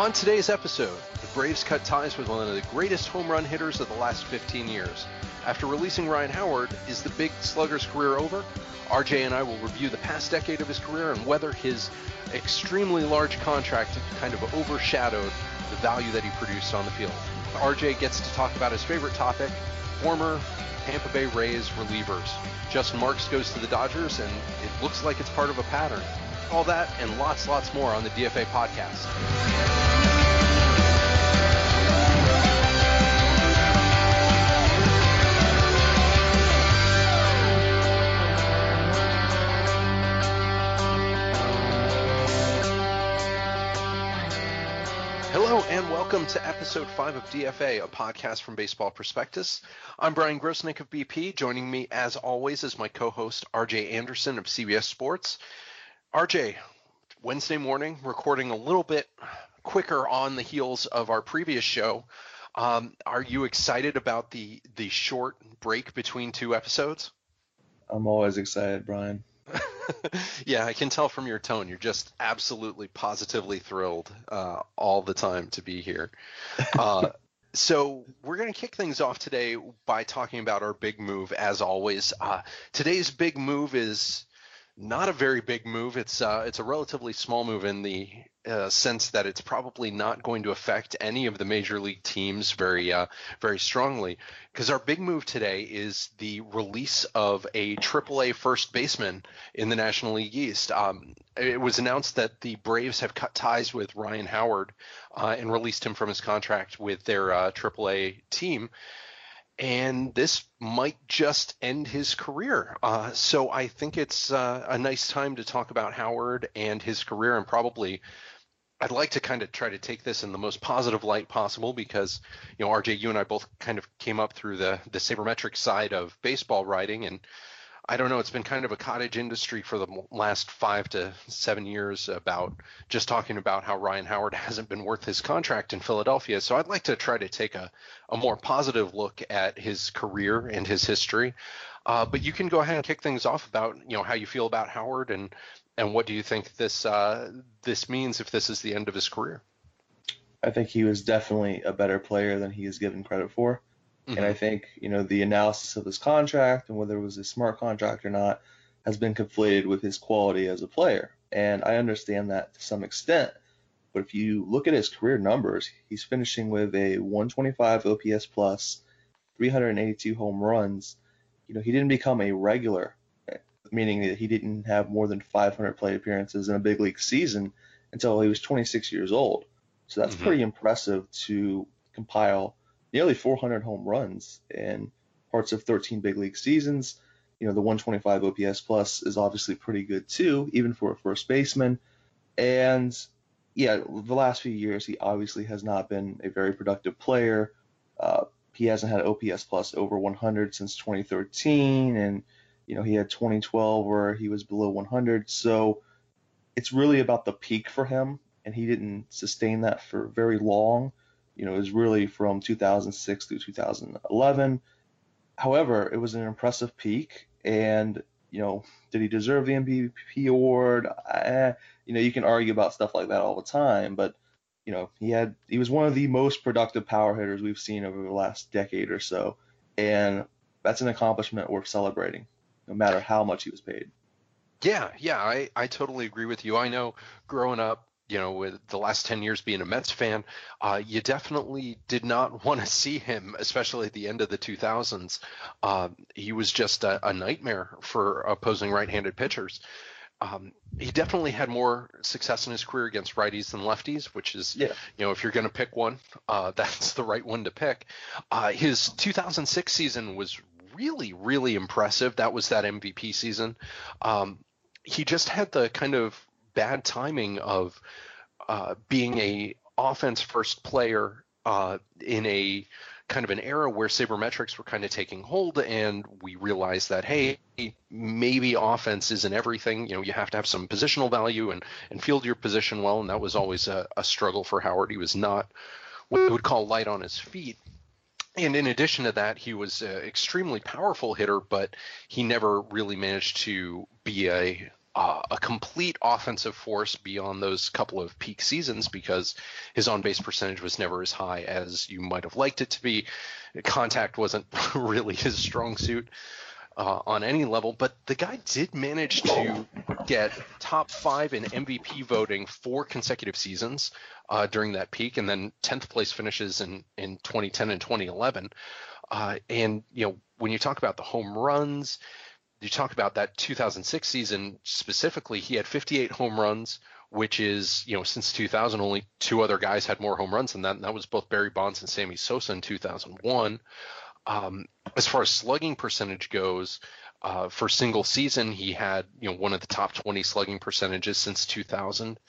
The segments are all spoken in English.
On today's episode, the Braves cut ties with one of the greatest home run hitters of the last 15 years. After releasing Ryan Howard, is the big slugger's career over? RJ and I will review the past decade of his career and whether his extremely large contract kind of overshadowed the value that he produced on the field. RJ gets to talk about his favorite topic, former Tampa Bay Rays relievers. Justin Marks goes to the Dodgers, and it looks like it's part of a pattern. All that and lots more on the DFA podcast. Hello and welcome to episode 5 of DFA, a podcast from Baseball Prospectus. I'm Brian Grosnick of BP. Joining me as always is my co-host RJ Anderson of CBS Sports. RJ, Wednesday morning, recording a little bit quicker on the heels of our previous show. Are you excited about the short break between two episodes? I'm always excited, Brian. Yeah, I can tell from your tone. You're just absolutely, positively thrilled all the time to be here. So we're going to kick things off today by talking about our big move, as always. Today's big move is not a very big move. It's a relatively small move in the sense that it's probably not going to affect any of the major league teams very strongly, because our big move today is the release of a AAA first baseman in the National League East. It was announced that the Braves have cut ties with Ryan Howard and released him from his contract with their AAA team. And this might just end his career. So I think it's a nice time to talk about Howard and his career, and probably I'd like to kind of try to take this in the most positive light possible because, you know, RJ, you and I both kind of came up through the sabermetric side of baseball writing, and I don't know, it's been kind of a cottage industry for the last 5 to 7 years about just talking about how Ryan Howard hasn't been worth his contract in Philadelphia. So I'd like to try to take a more positive look at his career and his history. But you can go ahead and kick things off about, you know, how you feel about Howard and what do you think this means if this is the end of his career? I think he was definitely a better player than he is given credit for. And I think, you know, the analysis of his contract and whether it was a smart contract or not has been conflated with his quality as a player. And I understand that to some extent. But if you look at his career numbers, he's finishing with a 125 OPS plus, 382 home runs. You know, he didn't become a regular, meaning that he didn't have more than 500 plate appearances in a big league season until he was 26 years old. So that's pretty impressive to compile nearly 400 home runs in parts of 13 big league seasons. You know, the 125 OPS plus is obviously pretty good too, even for a first baseman. And yeah, the last few years, he obviously has not been a very productive player. He hasn't had OPS plus over 100 since 2013. And, you know, he had 2012 where he was below 100. So it's really about the peak for him. And he didn't sustain that for very long. You know, it was really from 2006 through 2011. However, it was an impressive peak. And, you know, did he deserve the MVP award? You know, you can argue about stuff like that all the time. But, you know, he was one of the most productive power hitters we've seen over the last decade or so. And that's an accomplishment worth celebrating, no matter how much he was paid. Yeah, I totally agree with you. I know growing up, you know, with the last 10 years being a Mets fan, you definitely did not want to see him, especially at the end of the 2000s. He was just a nightmare for opposing right-handed pitchers. He definitely had more success in his career against righties than lefties, which is, you know, if you're going to pick one, that's the right one to pick. His 2006 season was really, really impressive. That was that MVP season. He just had the kind of bad timing of being a offense first player in a kind of an era where sabermetrics were kind of taking hold, and we realized that, hey, maybe offense isn't everything. You know, you have to have some positional value and field your position well, and that was always a struggle for Howard. He was not what we would call light on his feet. And in addition to that, he was an extremely powerful hitter, but he never really managed to be a a complete offensive force beyond those couple of peak seasons because his on-base percentage was never as high as you might have liked it to be. Contact wasn't really his strong suit on any level, but the guy did manage to get top 5 in MVP voting 4 consecutive seasons during that peak, and then 10th place finishes in 2010 and 2011. And, when you talk about the home runs, you talk about that 2006 season specifically, he had 58 home runs, which is, since 2000, only 2 other guys had more home runs than that, and that was both Barry Bonds and Sammy Sosa in 2001. As far as slugging percentage goes, for single season, he had, one of the top 20 slugging percentages since 2000.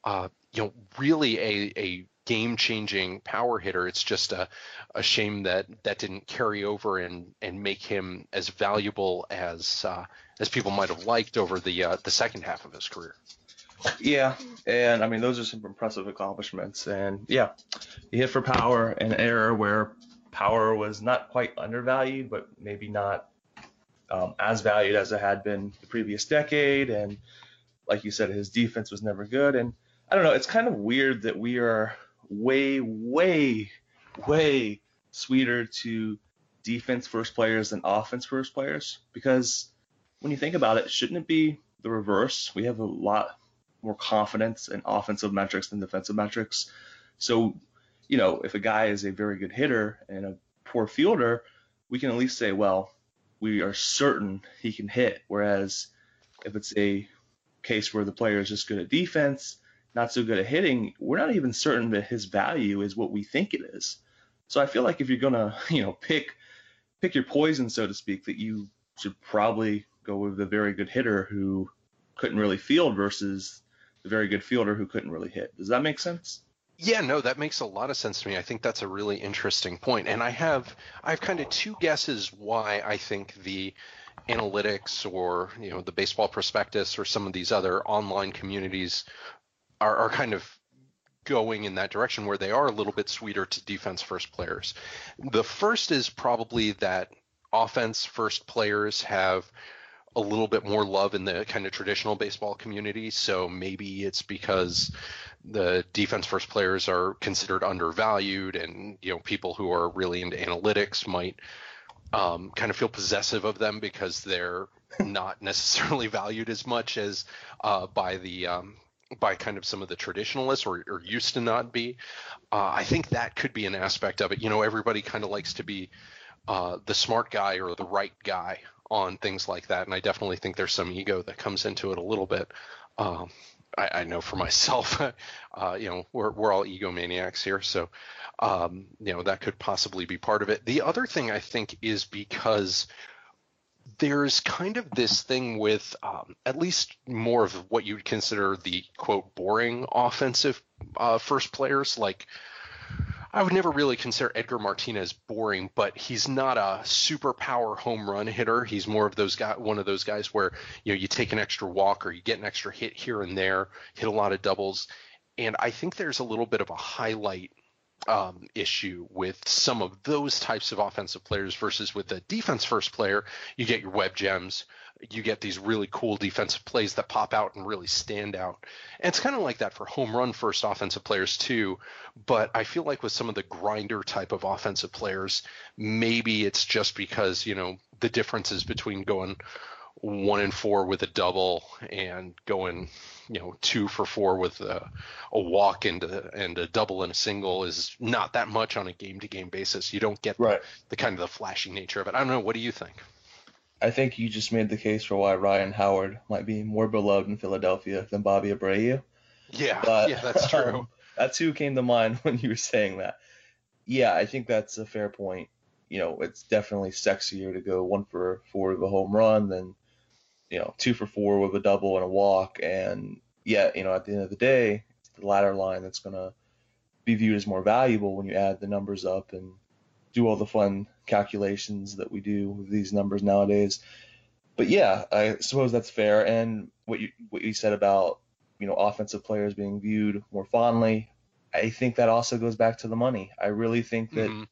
Really a game-changing power hitter. It's just a shame that didn't carry over and make him as valuable as people might have liked over the second half of his career. Yeah, and I mean those are some impressive accomplishments. And yeah, he hit for power in an era where power was not quite undervalued, but maybe not as valued as it had been the previous decade. And like you said, his defense was never good. And I don't know, it's kind of weird that we are way, way, way sweeter to defense first players than offense first players. Because when you think about it, shouldn't it be the reverse? We have a lot more confidence in offensive metrics than defensive metrics. So, if a guy is a very good hitter and a poor fielder, we can at least say, well, we are certain he can hit. Whereas if it's a case where the player is just good at defense, not so good at hitting, we're not even certain that his value is what we think it is. So I feel like if you're gonna, pick your poison, so to speak, that you should probably go with the very good hitter who couldn't really field versus the very good fielder who couldn't really hit. Does that make sense? Yeah, no, that makes a lot of sense to me. I think that's a really interesting point. And I have kind of 2 guesses why I think the analytics or, the Baseball Prospectus or some of these other online communities are kind of going in that direction where they are a little bit sweeter to defense first players. The first is probably that offense first players have a little bit more love in the kind of traditional baseball community. So maybe it's because the defense first players are considered undervalued, and people who are really into analytics might kind of feel possessive of them because they're not necessarily valued as much as by kind of some of the traditionalists or used to not be. I think that could be an aspect of it. Everybody kind of likes to be the smart guy or the right guy on things like that, and I definitely think there's some ego that comes into it a little bit. I know for myself, we're all egomaniacs here, so that could possibly be part of it. The other thing I think is because there's kind of this thing with at least more of what you would consider the quote boring offensive first players. Like, I would never really consider Edgar Martinez boring, but he's not a super power home run hitter. He's more of one of those guys where you take an extra walk or you get an extra hit here and there, hit a lot of doubles, and I think there's a little bit of a highlight issue with some of those types of offensive players versus with the defense first player. You get your web gems, you get these really cool defensive plays that pop out and really stand out. And it's kind of like that for home run first offensive players too. But I feel like with some of the grinder type of offensive players, maybe it's just because, the differences between going 1 and 4 with a double and going 2 for 4 with a walk and a double and a single is not that much on a game-to-game basis. You don't get the kind of the flashy nature of it. I don't know. What do you think? I think you just made the case for why Ryan Howard might be more beloved in Philadelphia than Bobby Abreu. Yeah, but, that's true. That too came to mind when you were saying that. Yeah, I think that's a fair point. It's definitely sexier to go 1 for 4 with a home run than 2 for 4 with a double and a walk. And yet, at the end of the day, it's the latter line that's going to be viewed as more valuable when you add the numbers up and do all the fun calculations that we do with these numbers nowadays. But yeah, I suppose that's fair. And what you said about, offensive players being viewed more fondly, I think that also goes back to the money. I really think that,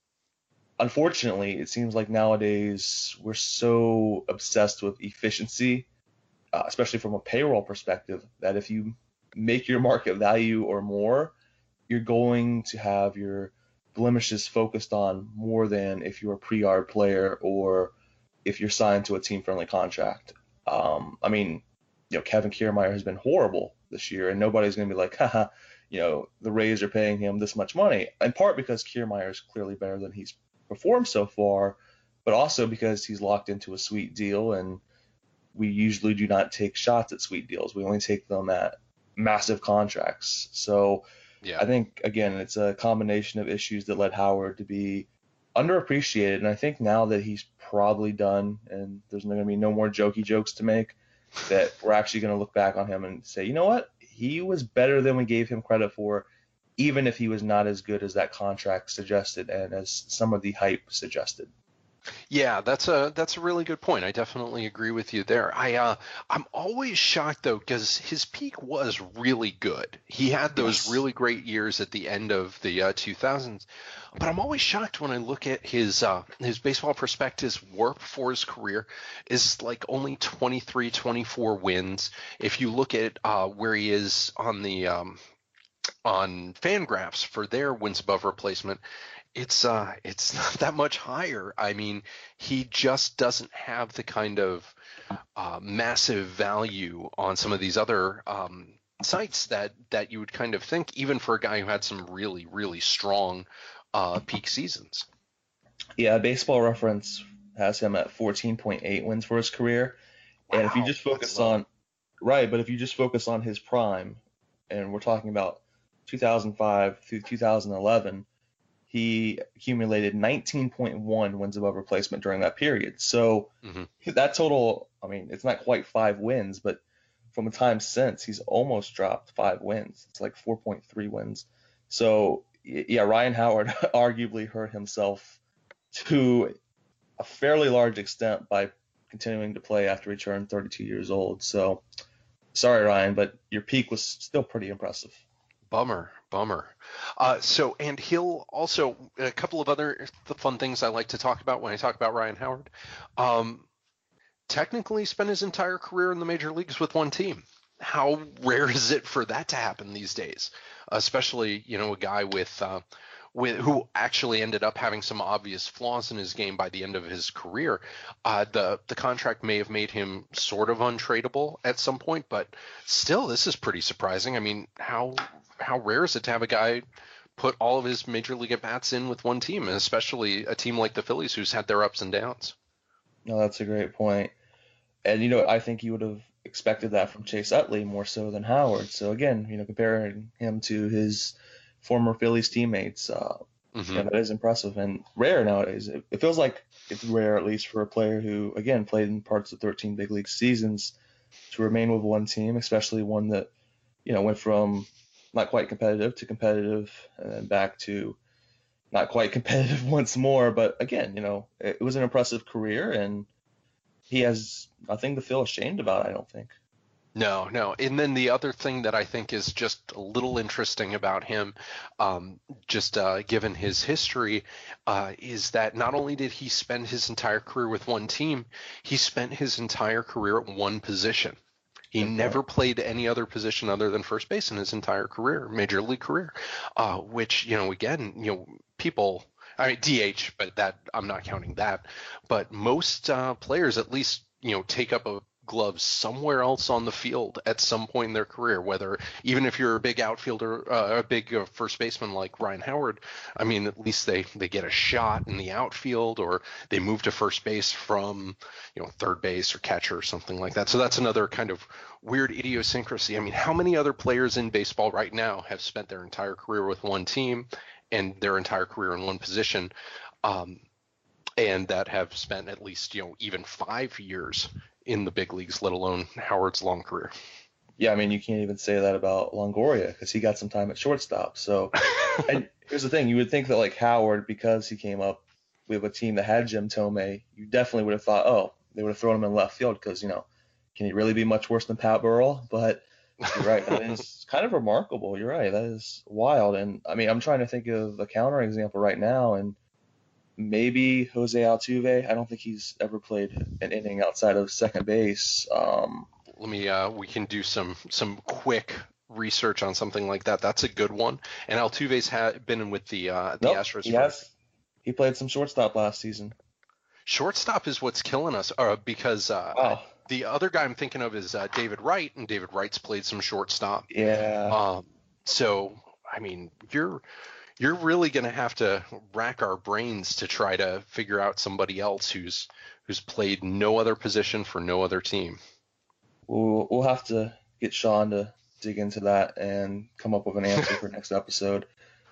unfortunately, it seems like nowadays we're so obsessed with efficiency especially from a payroll perspective, that if you make your market value or more, you're going to have your blemishes focused on more than if you're a pre-art player or if you're signed to a team-friendly contract. I mean, Kevin Kiermaier has been horrible this year, and nobody's going to be like, haha, the Rays are paying him this much money, in part because Kiermaier is clearly better than he's performed so far, but also because he's locked into a sweet deal, and we usually do not take shots at sweet deals. We only take them at massive contracts. So Yeah. I think, again, it's a combination of issues that led Howard to be underappreciated. And I think now that he's probably done and there's going to be no more jokey jokes to make, that we're actually going to look back on him and say, you know what? He was better than we gave him credit for, even if he was not as good as that contract suggested and as some of the hype suggested. Yeah, that's a really good point. I definitely agree with you there. I'm always shocked though because his peak was really good. He had those really great years at the end of the 2000s, but I'm always shocked when I look at his Baseball Prospectus WARP for his career is like only 23, 24 wins. If you look at where he is on the on Fangraphs for their wins above replacement, it's not that much higher. I mean, he just doesn't have the kind of massive value on some of these other sites that you would kind of think, even for a guy who had some really, really strong peak seasons. Yeah, Baseball Reference has him at 14.8 wins for his career. Wow, and if you just focus on but if you just focus on his prime, and we're talking about 2005 through 2011, he accumulated 19.1 wins above replacement during that period. So that total, I mean, it's not quite 5 wins, but from the time since, he's almost dropped 5 wins. It's like 4.3 wins. So, yeah, Ryan Howard arguably hurt himself to a fairly large extent by continuing to play after he turned 32 years old. So, sorry, Ryan, but your peak was still pretty impressive. Bummer. And he'll also, a couple of other fun things I like to talk about when I talk about Ryan Howard, technically spent his entire career in the major leagues with one team. How rare is it for that to happen these days? Especially, a guy with who actually ended up having some obvious flaws in his game by the end of his career. The contract may have made him sort of untradeable at some point, but still, this is pretty surprising. I mean, how rare is it to have a guy put all of his major league at bats in with one team, and especially a team like the Phillies who's had their ups and downs? No, that's a great point. And, I think you would have expected that from Chase Utley more so than Howard. So, again, comparing him to his former Phillies teammates, that is impressive and rare nowadays. It feels like it's rare, at least for a player who, again, played in parts of 13 big league seasons to remain with one team, especially one that, went from not quite competitive to competitive and then back to not quite competitive once more. But again, it was an impressive career, and he has nothing to feel ashamed about, I don't think. No. And then the other thing that I think is just a little interesting about him, given his history, is that not only did he spend his entire career with one team, he spent his entire career at one position. He never played any other position other than first base in his entire career, major league career, which, people, I mean, DH, but that I'm not counting that. But most players at least, take up a glove somewhere else on the field at some point in their career, whether even if you're a big outfielder, a big first baseman like Ryan Howard, I mean, at least they get a shot in the outfield, or they move to first base from, third base or catcher or something like that. So that's another kind of weird idiosyncrasy. I mean, how many other players in baseball right now have spent their entire career with one team and their entire career in one position, and that have spent at least, even 5 years in the big leagues, let alone Howard's long career? Yeah, I mean, you can't even say that about Longoria because he got some time at shortstop. So, and here's the thing: you would think that like Howard, because he came up with a team that had Jim Thome, you definitely would have thought, oh, they would have thrown him in left field because can he really be much worse than Pat Burrell? But you're right, that is kind of remarkable. You're right, that is wild. And I mean, I'm trying to think of a counter example right now, and maybe Jose Altuve. I don't think he's ever played an inning outside of second base. Let me we can do some quick research on something like that. That's a good one. And Altuve's had been in with the Nope, Astros he for has. He played some shortstop last season. shortstop is what's killing us, because Wow. the other guy I'm thinking of is David Wright, and David Wright's played some shortstop. Yeah. So I mean, you're really going to have to rack our brains to try to figure out somebody else who's played no other position for no other team. We'll have to get Sean to dig into that and come up with an answer for next episode.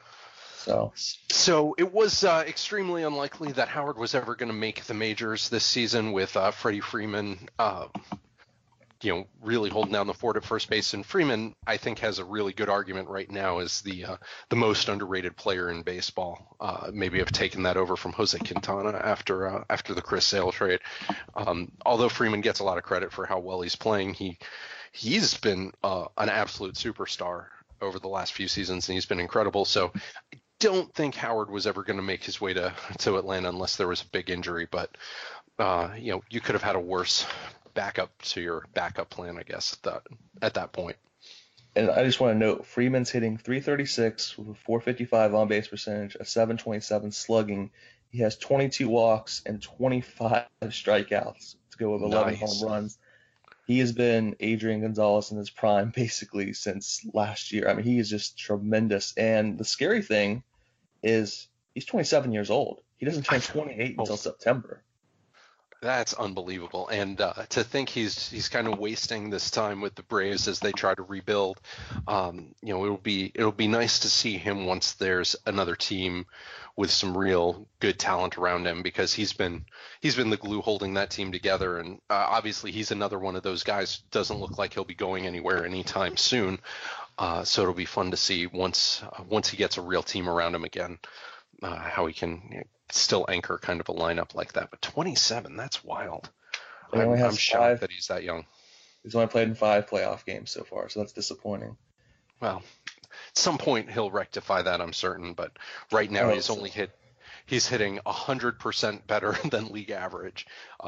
So it was extremely unlikely that Howard was ever going to make the majors this season, with Freddie Freeman, really holding down the fort at first base. And Freeman, I think, has a really good argument right now as the most underrated player in baseball. Maybe I've taken that over from Jose Quintana after the Chris Sale trade. Although Freeman gets a lot of credit for how well he's playing, he's been an absolute superstar over the last few seasons, and he's been incredible. So I don't think Howard was ever going to make his way to Atlanta unless there was a big injury. But you could have had a worse backup to your backup plan, I guess, at that point. And I just want to note, Freeman's hitting .336 with a .455 on base percentage, a .727 slugging. He has 22 walks and 25 strikeouts to go with 11 home runs. He has been Adrian Gonzalez in his prime basically since last year. I mean, he is just tremendous. And the scary thing is he's 27 years old. He doesn't turn 28 until September. That's unbelievable. And to think he's kind of wasting this time with the Braves as they try to rebuild. It'll be nice to see him once there's another team with some real good talent around him, because he's been the glue holding that team together. And obviously he's another one of those guys. Doesn't look like he'll be going anywhere anytime soon. So it'll be fun to see once he gets a real team around him again, how he can still anchor kind of a lineup like that. But 27, that's wild. I'm shocked that he's that young. He's only played in 5 playoff games so far, so that's disappointing. Well, at some point he'll rectify that, I'm certain. But right now he's hitting 100% better than league average.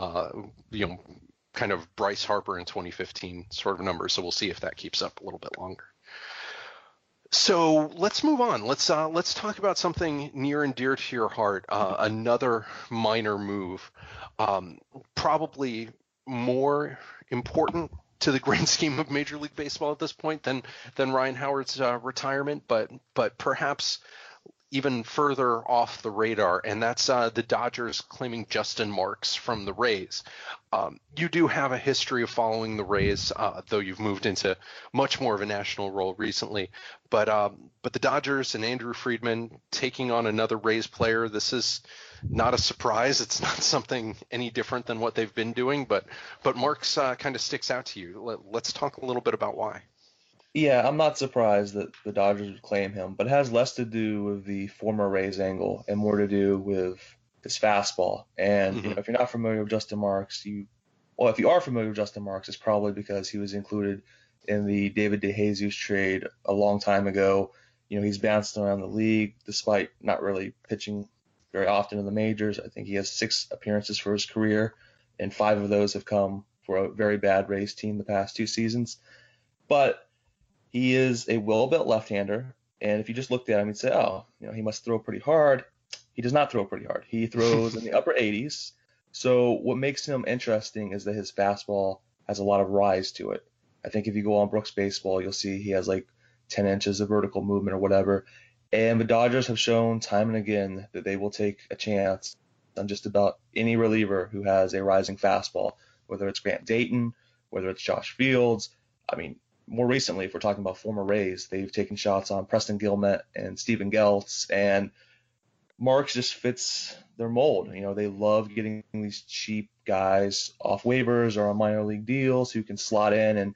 Kind of Bryce Harper in 2015 sort of numbers. So we'll see if that keeps up a little bit longer. So let's move on. Let's talk about something near and dear to your heart. Another minor move, probably more important to the grand scheme of Major League Baseball at this point than Ryan Howard's retirement, but perhaps even further off the radar, and that's the Dodgers claiming Justin Marks from the Rays. You do have a history of following the Rays, though you've moved into much more of a national role recently. But the Dodgers and Andrew Friedman taking on another Rays player, this is not a surprise. It's not something any different than what they've been doing, but Marks kind of sticks out to you. Let's talk a little bit about why. Yeah, I'm not surprised that the Dodgers would claim him, but it has less to do with the former Rays angle and more to do with his fastball. And if you're not familiar with Justin Marks, if you are familiar with Justin Marks, it's probably because he was included in the David DeJesus trade a long time ago. He's bounced around the league despite not really pitching very often in the majors. I think he has 6 appearances for his career, and 5 of those have come for a very bad Rays team the past 2 seasons. But he is a well-built left-hander, and if you just looked at him, you'd say, he must throw pretty hard. He does not throw pretty hard. He throws in the upper 80s. So what makes him interesting is that his fastball has a lot of rise to it. I think if you go on Brooks Baseball, you'll see he has like 10 inches of vertical movement or whatever. And the Dodgers have shown time and again that they will take a chance on just about any reliever who has a rising fastball, whether it's Grant Dayton, whether it's Josh Fields. I mean, more recently, if we're talking about former Rays, they've taken shots on Preston Guillemette and Steven Geltz, and Marks just fits their mold. They love getting these cheap guys off waivers or on minor league deals who can slot in, and,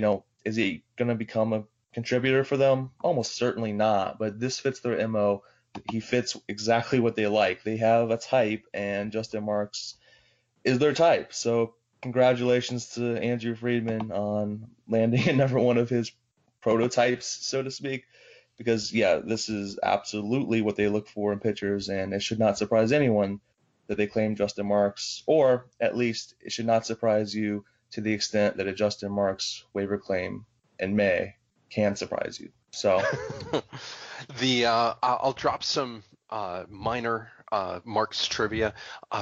is he going to become a contributor for them? Almost certainly not, but this fits their MO. He fits exactly what they like. They have a type, and Justin Marks is their type. So congratulations to Andrew Friedman on landing another one of his prototypes, so to speak, because, this is absolutely what they look for in pitchers, and it should not surprise anyone that they claim Justin Marks, or at least it should not surprise you to the extent that a Justin Marks waiver claim in May can surprise you. So I'll drop some minor Marks trivia.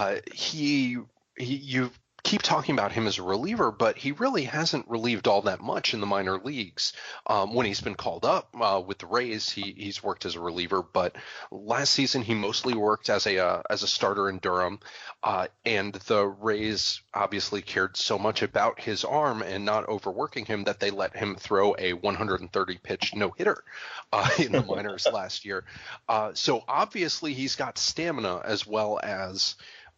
You keep talking about him as a reliever, but he really hasn't relieved all that much in the minor leagues. When he's been called up with the Rays, he's worked as a reliever, but last season he mostly worked as a starter in Durham, and the Rays obviously cared so much about his arm and not overworking him that they let him throw a 130 pitch no hitter in the minors last year. So obviously he's got stamina as well as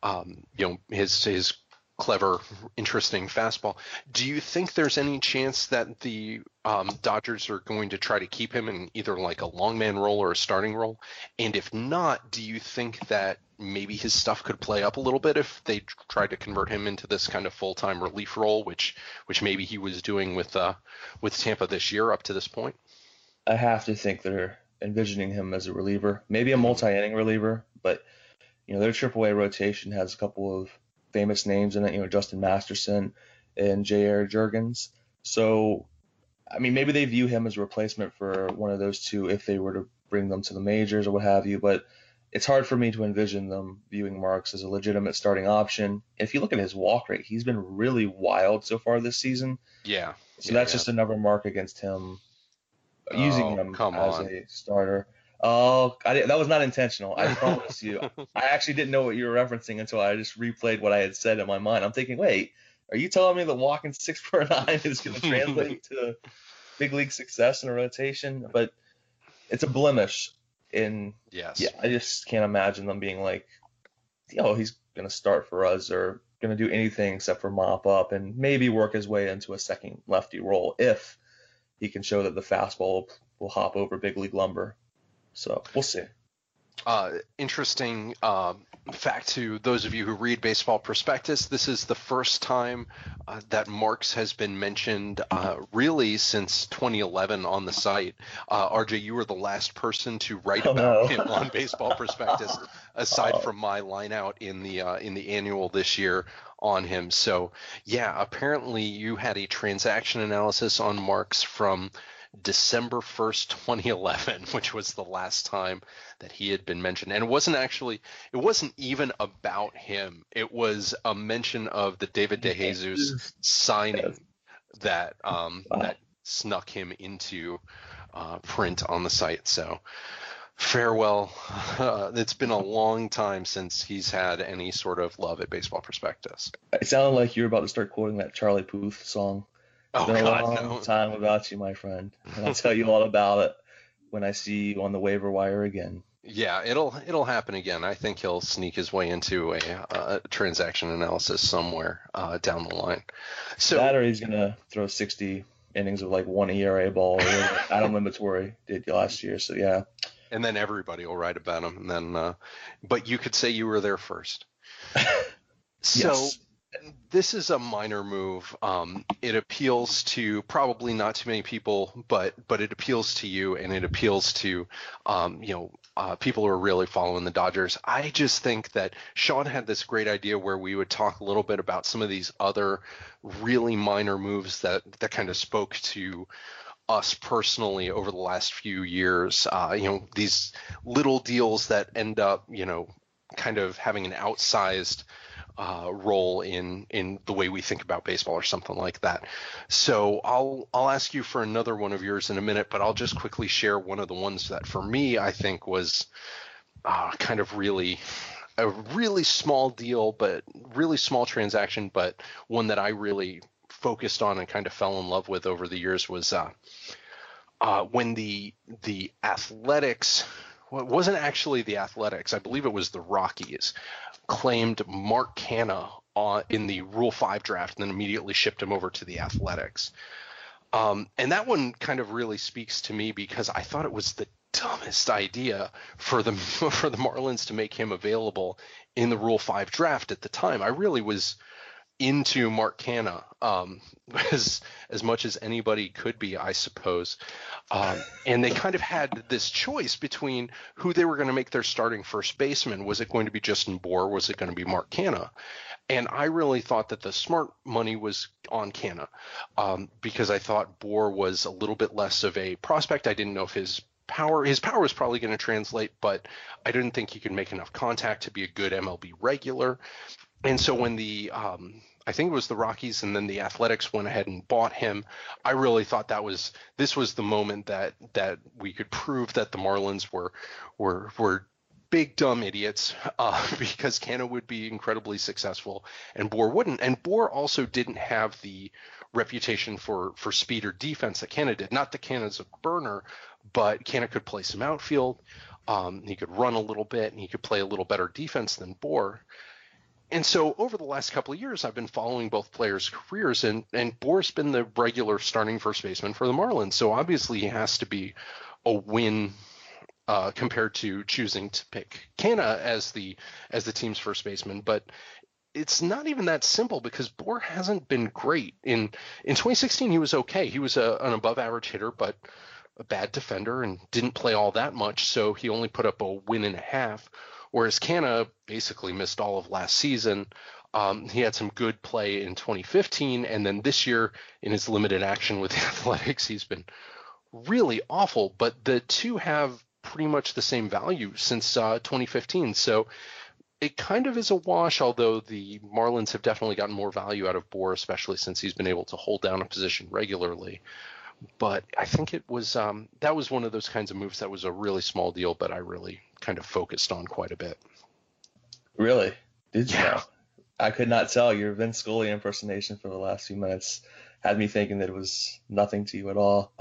his clever, interesting fastball. Do you think there's any chance that the Dodgers are going to try to keep him in either like a long man role or a starting role? And if not, do you think that maybe his stuff could play up a little bit if they tried to convert him into this kind of full-time relief role, which maybe he was doing with Tampa this year up to this point? I have to think they're envisioning him as a reliever, maybe a multi-inning reliever, but their AAA rotation has a couple of famous names in it, Justin Masterson and J.R. Jurgens. So, I mean, maybe they view him as a replacement for one of those two if they were to bring them to the majors or what have you. But it's hard for me to envision them viewing Marks as a legitimate starting option. If you look at his walk rate, he's been really wild so far this season. Yeah. So that's just another mark against him using him as a starter. Oh, that was not intentional. I promise you. I actually didn't know what you were referencing until I just replayed what I had said in my mind. I'm thinking, wait, are you telling me that walking 6 per 9 is going to translate to big league success in a rotation? But it's a blemish. Yes. Yeah, I just can't imagine them being like, he's going to start for us or going to do anything except for mop up and maybe work his way into a second lefty role if he can show that the fastball will hop over big league lumber. So we'll see. Interesting fact to those of you who read Baseball Prospectus, this is the first time that Marks has been mentioned really since 2011 on the site. RJ, you were the last person to write about him on Baseball Prospectus, aside from my line out in the annual this year on him. So yeah, apparently you had a transaction analysis on Marks from December 1st, 2011, which was the last time that he had been mentioned. And it wasn't even about him. It was a mention of the David DeJesus signing that snuck him into print on the site. So farewell. It's been a long time since he's had any sort of love at Baseball Prospectus. It sounded like you were about to start quoting that Charlie Puth song. It's been a long time without you, my friend. And I'll tell you all about it when I see you on the waiver wire again. Yeah, it'll happen again. I think he'll sneak his way into a transaction analysis somewhere down the line. So that, or he's gonna throw 60 innings of like 1 ERA ball, or Adam Vinatieri did last year. So yeah. And then everybody will write about him. And then, but you could say you were there first. So. Yes. This is a minor move. It appeals to probably not too many people, but it appeals to you, and it appeals to people who are really following the Dodgers. I just think that Sean had this great idea where we would talk a little bit about some of these other really minor moves that kind of spoke to us personally over the last few years. These little deals that end up, kind of having an outsized role in the way we think about baseball or something like that. So I'll ask you for another one of yours in a minute, but I'll just quickly share one of the ones that for me I think was kind of a really small deal, but really small transaction, but one that I really focused on and kind of fell in love with over the years was when the Athletics. Well, it wasn't actually the Athletics. I believe it was the Rockies claimed Mark Canha in the Rule 5 draft and then immediately shipped him over to the Athletics. And that one kind of really speaks to me because I thought it was the dumbest idea for the Marlins to make him available in the Rule 5 draft at the time. I really was into Mark Canha, as much as anybody could be, I suppose. And they kind of had this choice between who they were going to make their starting first baseman. Was it going to be Justin Bour? Was it going to be Mark Canha? And I really thought that the smart money was on Canha, because I thought Bour was a little bit less of a prospect. I didn't know if his power was probably going to translate, but I didn't think he could make enough contact to be a good MLB regular. And so when I think it was the Rockies and then the Athletics went ahead and bought him, I really thought this was the moment that we could prove that the Marlins were big dumb idiots, because Canha would be incredibly successful and Bour wouldn't. And Bour also didn't have the reputation for speed or defense that Canha did. Not that Canha's a burner, but Canha could play some outfield. He could run a little bit and he could play a little better defense than Bour. And so over the last couple of years, I've been following both players' careers, and Bour's been the regular starting first baseman for the Marlins. So obviously he has to be a win compared to choosing to pick Canha as the team's first baseman. But it's not even that simple, because Bour hasn't been great. In 2016, he was okay. He was an above average hitter, but a bad defender and didn't play all that much. So he only put up a win and a half. Whereas Canha basically missed all of last season. He had some good play in 2015, and then this year in his limited action with the Athletics, he's been really awful. But the two have pretty much the same value since 2015. So it kind of is a wash, although the Marlins have definitely gotten more value out of Bour, especially since he's been able to hold down a position regularly. But I think it was that was one of those kinds of moves that was a really small deal, but I really kind of focused on quite a bit. Really? Did you? Yeah. I could not tell. Your Vince Scully impersonation for the last few minutes had me thinking that it was nothing to you at all.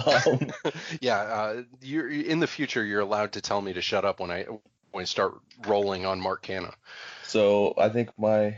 Yeah, you're in the future. You're allowed to tell me to shut up when I start rolling on Mark Canha. So I think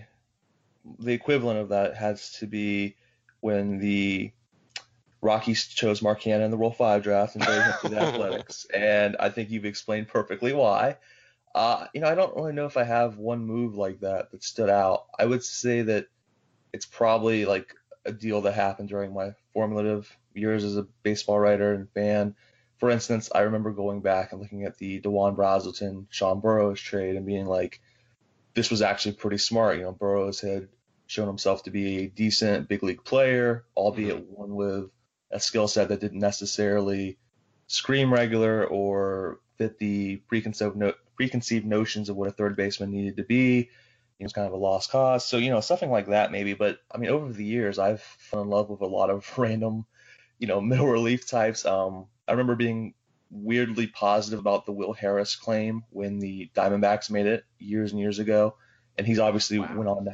the equivalent of that has to be when the Rockies chose Mark Canha in the Rule 5 draft and traded him to the Athletics, and I think you've explained perfectly why. I don't really know if I have one move like that stood out. I would say that it's probably like a deal that happened during my formative years as a baseball writer and fan. For instance, I remember going back and looking at the DeJuan Brazelton, Sean Burroughs trade and being like, this was actually pretty smart. Burroughs had shown himself to be a decent big league player, albeit one with a skill set that didn't necessarily scream regular or fit the preconceived notions of what a third baseman needed to be. He was kind of a lost cause. So, something like that maybe. But, over the years, I've fallen in love with a lot of random, middle relief types. I remember being weirdly positive about the Will Harris claim when the Diamondbacks made it years and years ago. And he's obviously went on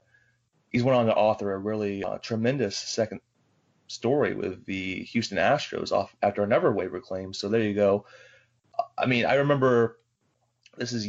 to author a really tremendous second story with the Houston Astros after another waiver claim. So there you go. I remember this is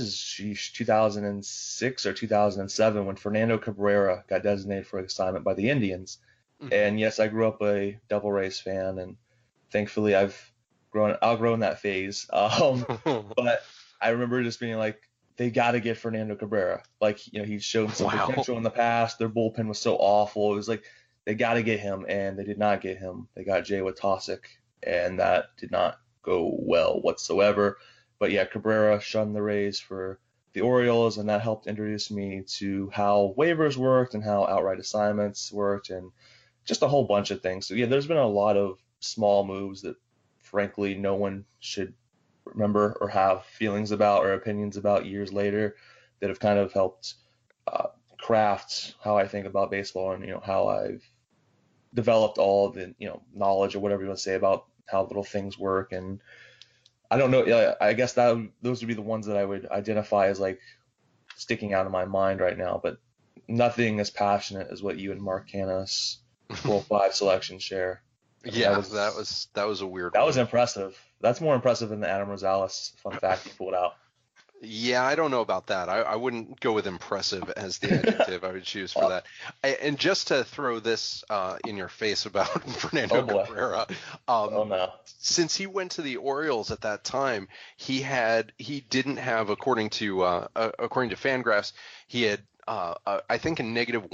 2006 or 2007 when Fernando Cabrera got designated for assignment by the Indians. Mm-hmm. And yes, I grew up a Devil Rays fan, and thankfully I've outgrown that phase. But I remember just being like, they got to get Fernando Cabrera. Like, he's shown some potential in the past. Their bullpen was so awful. It was like, they got to get him, and they did not get him. They got Jay Watosik, and that did not go well whatsoever. But yeah, Cabrera shunned the Rays for the Orioles, and that helped introduce me to how waivers worked and how outright assignments worked and just a whole bunch of things. So yeah, there's been a lot of small moves that frankly no one should remember or have feelings about or opinions about years later that have kind of helped craft how I think about baseball and, how I've developed all the, knowledge or whatever you want to say about how little things work. And I don't know, I guess those would be the ones that I would identify as like sticking out in my mind right now, but nothing as passionate as what you and Mark Canha's Rule 5 selection share. Yeah, that was a weird one. That was impressive. That's more impressive than the Adam Rosales fun fact you pulled out. Yeah, I don't know about that. I wouldn't go with impressive as the adjective I would choose for that. And just to throw this in your face about Fernando Cabrera, no. Since he went to the Orioles at that time, he didn't have, according to Fangraphs, he had I think a negative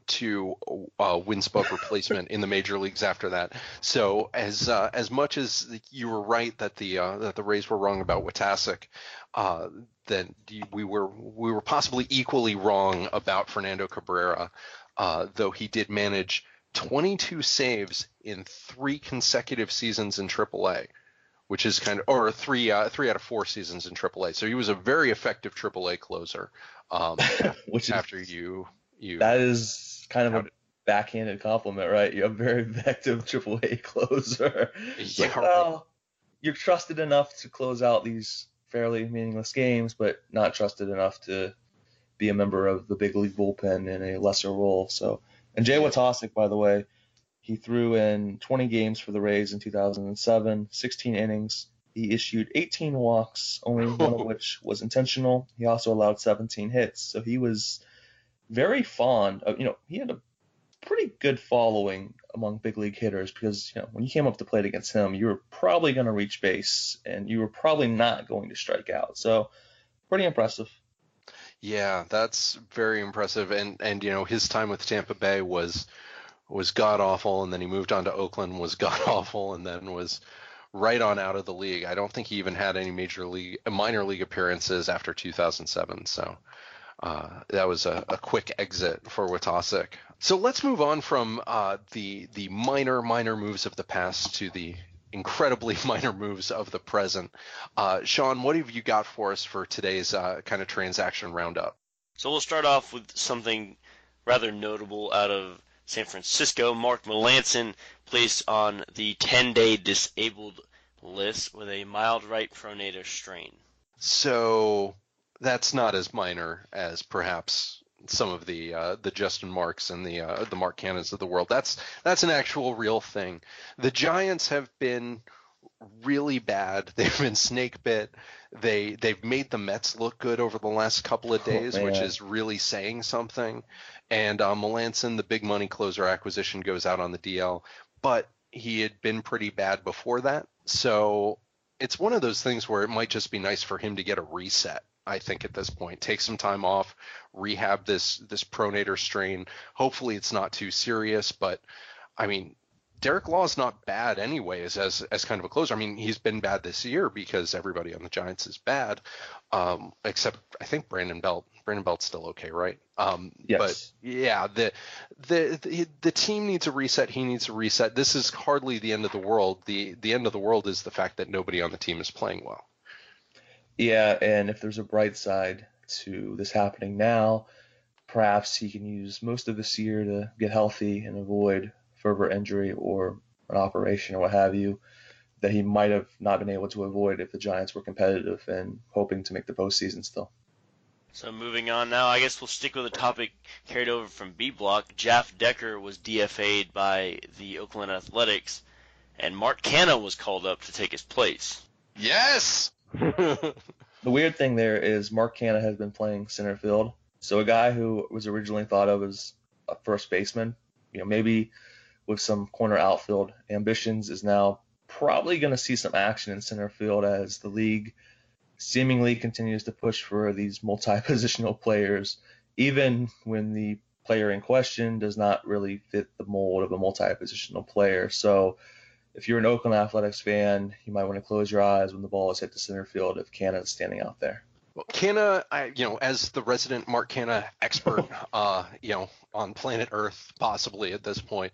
1.2 wins above replacement in the major leagues after that. So as much as you were right that the Rays were wrong about Watasek, then we were possibly equally wrong about Fernando Cabrera, though he did manage 22 saves in 3 consecutive seasons in AAA. Which is or three out of 4 seasons in AAA. So he was a very effective AAA closer. After you that is kind of a backhanded compliment, right? You're a very effective AAA closer. Right. You're trusted enough to close out these fairly meaningless games, but not trusted enough to be a member of the big league bullpen in a lesser role. So, and Jay Watasek, by the way, he threw in 20 games for the Rays in 2007, 16 innings. He issued 18 walks, only one of which was intentional. He also allowed 17 hits. So he was very fond of, he had a pretty good following among big league hitters because, when you came up to plate against him, you were probably going to reach base and you were probably not going to strike out. So pretty impressive. Yeah, that's very impressive. And his time with Tampa Bay was god awful, and then he moved on to Oakland, was god awful, and then was right on out of the league. I don't think he even had any minor league appearances after 2007. So that was a quick exit for Watasek. So let's move on from the minor moves of the past to the incredibly minor moves of the present. Sean, what have you got for us for today's kind of transaction roundup? So we'll start off with something rather notable out of San Francisco. Mark Melancon placed on the 10-day disabled list with a mild right pronator strain. So that's not as minor as perhaps some of the Justin Marks and the Mark Cannons of the world. That's an actual real thing. The Giants have been really bad. They've been snake bit. They've made the Mets look good over the last couple of days, which is really saying something. And Melancon, the big money closer acquisition, goes out on the DL, but he had been pretty bad before that. So it's one of those things where it might just be nice for him to get a reset. I think at this point, take some time off, rehab this pronator strain. Hopefully it's not too serious, but I mean, Derek Law is not bad anyways as kind of a closer. I mean, he's been bad this year because everybody on the Giants is bad, except I think Brandon Belt. Brandon Belt's still okay, right? Yes. But yeah, the team needs a reset. He needs a reset. This is hardly the end of the world. The end of the world is the fact that nobody on the team is playing well. Yeah, and if there's a bright side to this happening now, perhaps he can use most of this year to get healthy and avoid further injury or an operation or what have you that he might have not been able to avoid if the Giants were competitive and hoping to make the postseason still. So moving on now, I guess we'll stick with a topic carried over from B Block. Jeff Decker was DFA'd by the Oakland Athletics, and Mark Canha was called up to take his place. Yes! The weird thing there is Mark Canha has been playing center field. So a guy who was originally thought of as a first baseman, maybe with some corner outfield ambitions, is now probably going to see some action in center field as the league seemingly continues to push for these multi-positional players, even when the player in question does not really fit the mold of a multi-positional player. So if you're an Oakland Athletics fan, you might want to close your eyes when the ball is hit to center field if Canha is standing out there. Well, Canha, as the resident Mark Canha expert, on planet Earth, possibly at this point,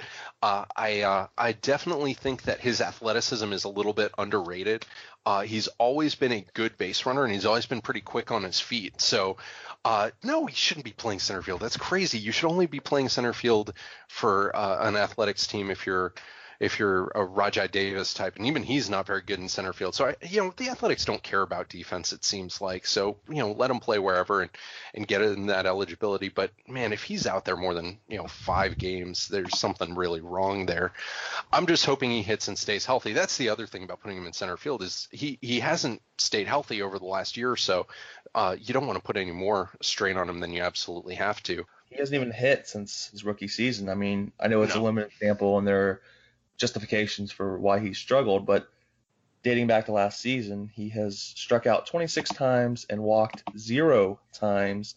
I definitely think that his athleticism is a little bit underrated. He's always been a good base runner, and he's always been pretty quick on his feet. So, no, he shouldn't be playing center field. That's crazy. You should only be playing center field for an athletics team if you're a Rajai Davis type, and even he's not very good in center field. So, the Athletics don't care about defense, it seems like. So, let him play wherever and get in that eligibility. But, man, if he's out there more than, 5 games, there's something really wrong there. I'm just hoping he hits and stays healthy. That's the other thing about putting him in center field is he hasn't stayed healthy over the last year or so. You don't want to put any more strain on him than you absolutely have to. He hasn't even hit since his rookie season. I mean, I know it's a limited sample, and there are justifications for why he struggled, but dating back to last season, he has struck out 26 times and walked 0 times,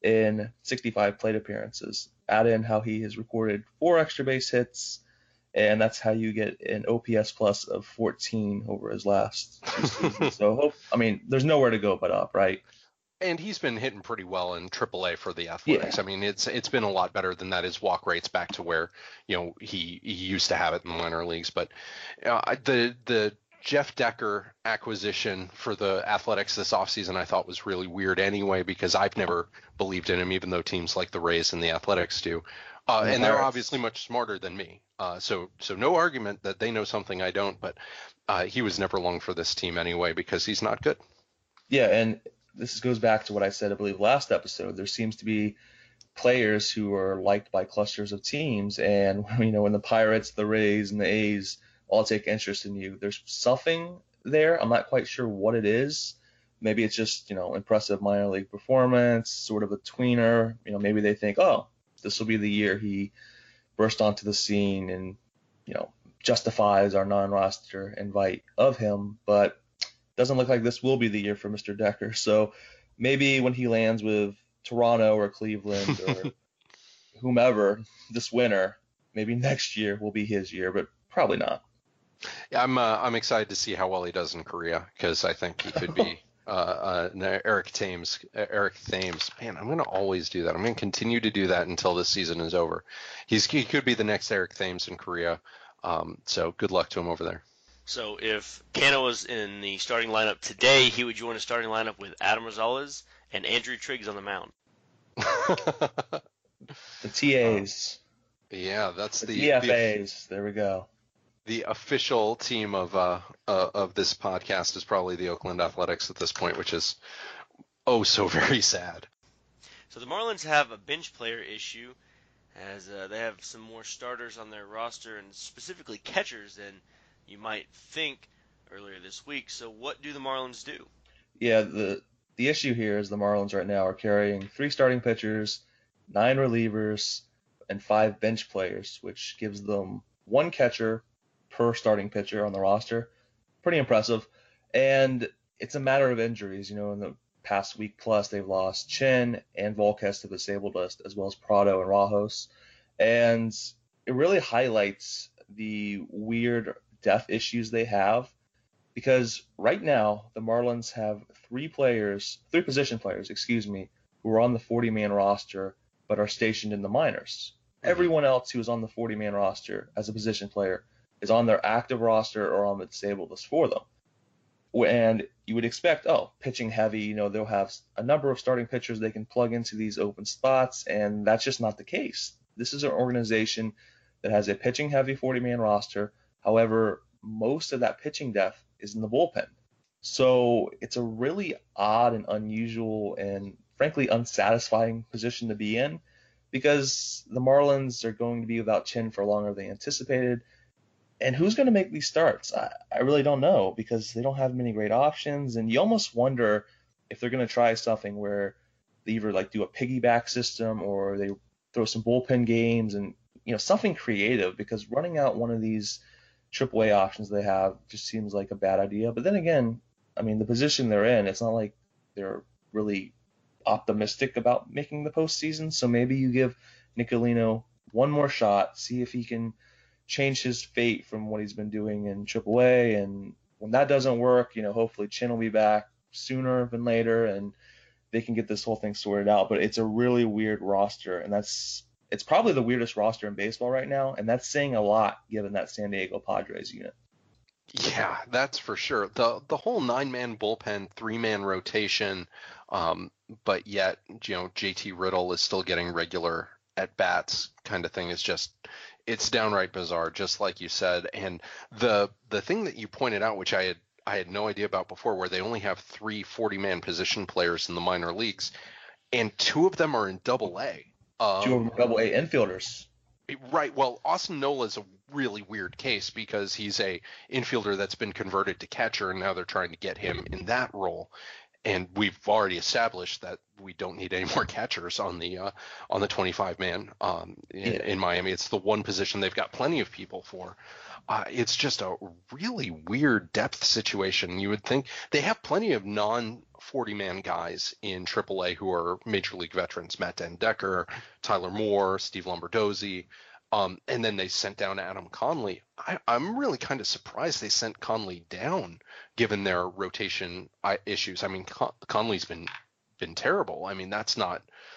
in 65 plate appearances. Add in how he has recorded 4 extra base hits, and that's how you get an OPS plus of 14 over his last 2 seasons. So, there's nowhere to go but up, right? And he's been hitting pretty well in AAA for the Athletics. Yeah. I mean, it's been a lot better than that. His walk rate's back to where he used to have it in the minor leagues. But the Jeff Decker acquisition for the Athletics this offseason I thought was really weird anyway, because I've never believed in him, even though teams like the Rays and the Athletics do. And they're obviously much smarter than me. So no argument that they know something I don't, but he was never long for this team anyway because he's not good. Yeah, and this goes back to what I said, I believe, last episode. There seems to be players who are liked by clusters of teams, and when the Pirates, the Rays, and the A's all take interest in you, there's something there. I'm not quite sure what it is. Maybe it's just impressive minor league performance, sort of a tweener. Maybe they think, oh, this will be the year he burst onto the scene and justifies our non-roster invite of him, but doesn't look like this will be the year for Mr. Decker. So maybe when he lands with Toronto or Cleveland or whomever this winter, maybe next year will be his year, but probably not. Yeah, I'm excited to see how well he does in Korea, because I think he could be Eric Thames. Man, I'm going to always do that. I'm going to continue to do that until this season is over. He could be the next Eric Thames in Korea. So good luck to him over there. So if Cano was in the starting lineup today, he would join a starting lineup with Adam Rosales and Andrew Triggs on the mound. The TAs. Yeah, that's the TFAs. There we go. The official team of this podcast is probably the Oakland Athletics at this point, which is so very sad. So the Marlins have a bench player issue, as they have some more starters on their roster, and specifically catchers than you might think earlier this week. So what do the Marlins do? Yeah, the issue here is the Marlins right now are carrying 3 starting pitchers, 9 relievers, and 5 bench players, which gives them 1 catcher per starting pitcher on the roster. Pretty impressive. And it's a matter of injuries. In the past week plus, they've lost Chin and Volquez to the disabled list, as well as Prado and Rajos. And it really highlights the weird depth issues they have, because right now the Marlins have 3 position players, who are on the 40-man roster but are stationed in the minors. Mm-hmm. Everyone else who is on the 40-man roster as a position player is on their active roster or on the disabled list for them. And you would expect, pitching heavy, they'll have a number of starting pitchers they can plug into these open spots, and that's just not the case. This is an organization that has a pitching heavy 40-man roster. However, most of that pitching depth is in the bullpen. So it's a really odd and unusual and frankly unsatisfying position to be in, because the Marlins are going to be without Chin for longer than they anticipated. And who's going to make these starts? I really don't know, because they don't have many great options. And you almost wonder if they're going to try something where they either do a piggyback system or they throw some bullpen games and something creative, because running out one of these AAA options they have just seems like a bad idea. But then again, the position they're in, it's not like they're really optimistic about making the postseason. So maybe you give Nicolino one more shot, see if he can change his fate from what he's been doing in AAA. And when that doesn't work, hopefully Chin will be back sooner than later and they can get this whole thing sorted out. But it's a really weird roster, and it's probably the weirdest roster in baseball right now, and that's saying a lot given that San Diego Padres unit. Yeah, that's for sure. The whole 9-man bullpen, 3-man rotation, but yet JT Riddle is still getting regular at bats kind of thing is just, it's downright bizarre, just like you said. And the thing that you pointed out, which I had no idea about before, where they only have 3 40-man position players in the minor leagues, and 2 of them are in Double-A. 2 of them are Double-A infielders. Right. Well, Austin Nola is a really weird case because he's a infielder that's been converted to catcher, and now they're trying to get him in that role. And we've already established that we don't need any more catchers on the 25 man in Miami. It's the one position they've got plenty of people for. It's just a really weird depth situation. You would think they have plenty of non-40 man guys in AAA who are major league veterans: Matt Den Decker, Tyler Moore, Steve Lombardozzi. And then they sent down Adam Conley. I'm really kind of surprised they sent Conley down, given their rotation issues. I mean, Conley's been terrible. I mean, that's not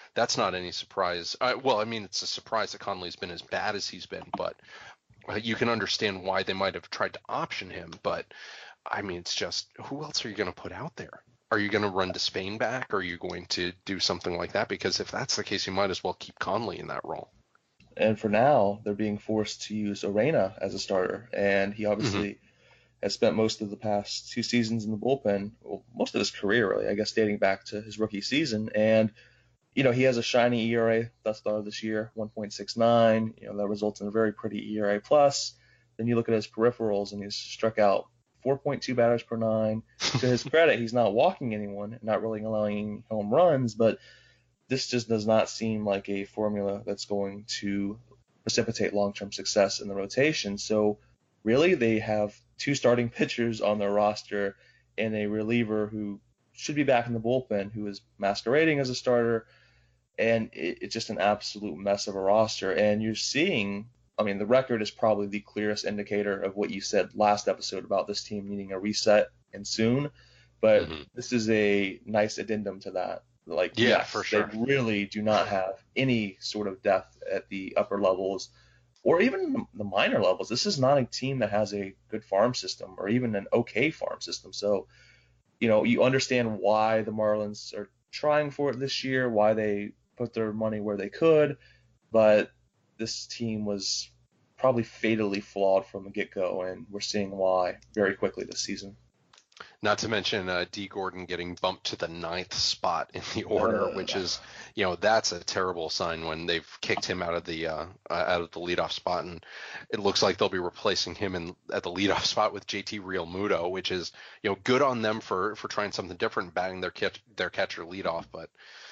any surprise. Well, I mean, it's a surprise that Conley's been as bad as he's been, but you can understand why they might have tried to option him. But I mean, it's just, who else are you going to put out there? Are you going to run Despain back? Or are you going to do something like that? Because if that's the case, you might as well keep Conley in that role. And for now, they're being forced to use Orena as a starter. And he obviously has spent most of the past 2 seasons in the bullpen, well, most of his career, really, I guess, dating back to his rookie season. And, you know, he has a shiny ERA thus far this year, 1.69. You know, that results in a very pretty ERA plus. Then you look at his peripherals, and he's struck out 4.2 batters per 9. To his credit, he's not walking anyone, not really allowing any home runs, but this just does not seem like a formula that's going to precipitate long-term success in the rotation. So really, they have 2 starting pitchers on their roster and a reliever who should be back in the bullpen, who is masquerading as a starter. And it's just an absolute mess of a roster. And you're seeing, I mean, the record is probably the clearest indicator of what you said last episode about this team needing a reset and soon. But this is a nice addendum to that. Like, yeah, yes, for sure. They really do not have any sort of depth at the upper levels or even the minor levels. This is not a team that has a good farm system or even an okay farm system. So, you know, you understand why the Marlins are trying for it this year, why they put their money where they could, but this team was probably fatally flawed from the get-go, and we're seeing why very quickly this season. Not to mention D. Gordon getting bumped to the 9th spot in the order, which is, you know, that's a terrible sign when they've kicked him out of the leadoff spot, and it looks like they'll be replacing him at the leadoff spot with JT Realmuto, which is, you know, good on them for trying something different, batting their catcher leadoff, but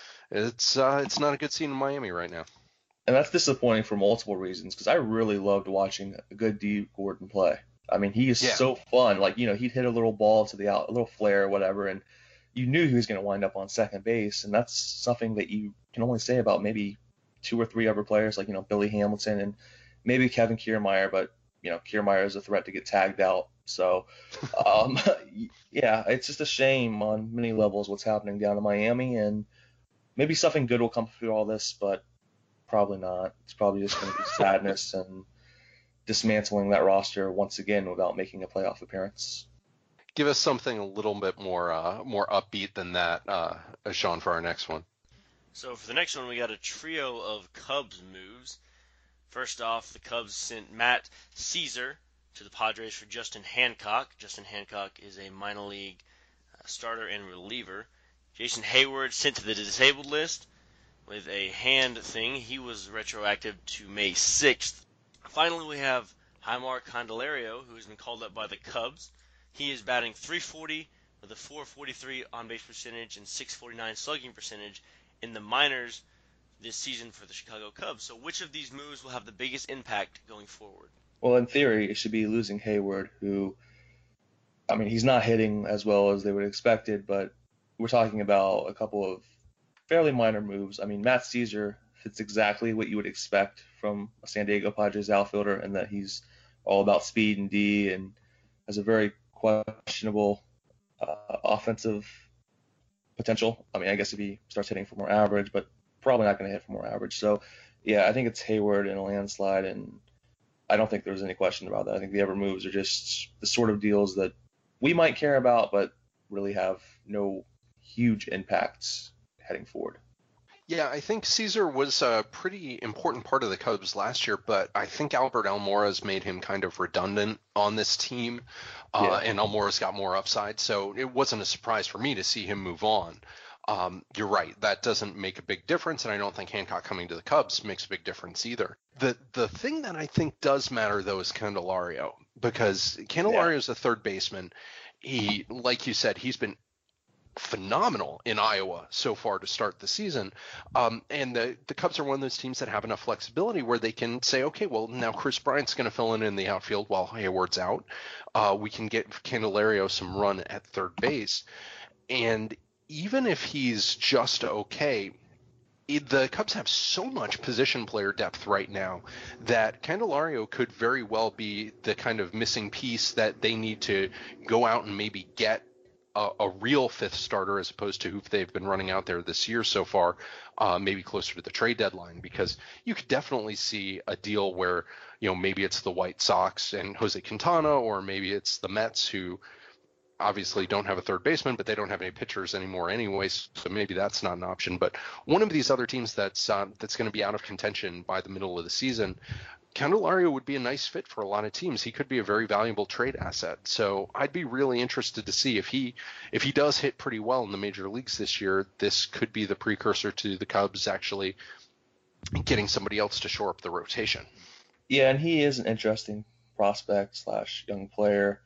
it's not a good scene in Miami right now. And that's disappointing for multiple reasons, because I really loved watching a good D. Gordon play. I mean, he is so fun. Like, you know, he'd hit a little ball to the out, a little flare or whatever, and you knew he was going to wind up on second base. And that's something that you can only say about maybe 2 or 3 other players, like, you know, Billy Hamilton and maybe Kevin Kiermaier. But, you know, Kiermaier is a threat to get tagged out. So, yeah, it's just a shame on many levels what's happening down in Miami. And maybe something good will come through all this, but probably not. It's probably just going to be sadness and dismantling that roster once again without making a playoff appearance. Give us something a little bit more upbeat than that, Sean, for our next one. So for the next one, we got a trio of Cubs moves. First off, the Cubs sent Matt Caesar to the Padres for Justin Hancock. Justin Hancock is a minor league starter and reliever. Jason Hayward sent to the disabled list with a hand thing. He was retroactive to May 6th. Finally, we have Jaimar Candelario, who has been called up by the Cubs. He is batting .340 with a .443 on-base percentage and .649 slugging percentage in the minors this season for the Chicago Cubs. So which of these moves will have the biggest impact going forward? Well, in theory, it should be losing Hayward, who, I mean, he's not hitting as well as they would have expected, but we're talking about a couple of fairly minor moves. I mean, Matt Caesar fits exactly what you would expect from a San Diego Padres outfielder, in that he's all about speed and D and has a very questionable offensive potential. I mean, I guess if he starts hitting for more average, but probably not going to hit for more average. So, yeah, I think it's Hayward in a landslide, and I don't think there's any question about that. I think the other moves are just the sort of deals that we might care about, but really have no huge impacts heading forward. Yeah, I think Caesar was a pretty important part of the Cubs last year, but I think Albert Almora's made him kind of redundant on this team, and Almora's got more upside, so it wasn't a surprise for me to see him move on. You're right, that doesn't make a big difference, and I don't think Hancock coming to the Cubs makes a big difference either. The thing that I think does matter, though, is Candelario, because Candelario's a third baseman. He, like you said, he's been phenomenal in Iowa so far to start the season. And the Cubs are one of those teams that have enough flexibility where they can say, okay, well, now Chris Bryant's going to fill in the outfield while Hayward's out. We can get Candelario some run at third base. And even if he's just okay, the Cubs have so much position player depth right now that Candelario could very well be the kind of missing piece that they need to go out and maybe get a real fifth starter as opposed to who they've been running out there this year so far, maybe closer to the trade deadline, because you could definitely see a deal where, maybe it's the White Sox and Jose Quintana, or maybe it's the Mets, who obviously don't have a third baseman, but they don't have any pitchers anymore anyways, so maybe that's not an option. But one of these other teams that's going to be out of contention by the middle of the season, Candelario would be a nice fit for a lot of teams. He could be a very valuable trade asset. So I'd be really interested to see if he does hit pretty well in the major leagues this year. This could be the precursor to the Cubs actually getting somebody else to shore up the rotation. Yeah, and he is an interesting prospect / young player.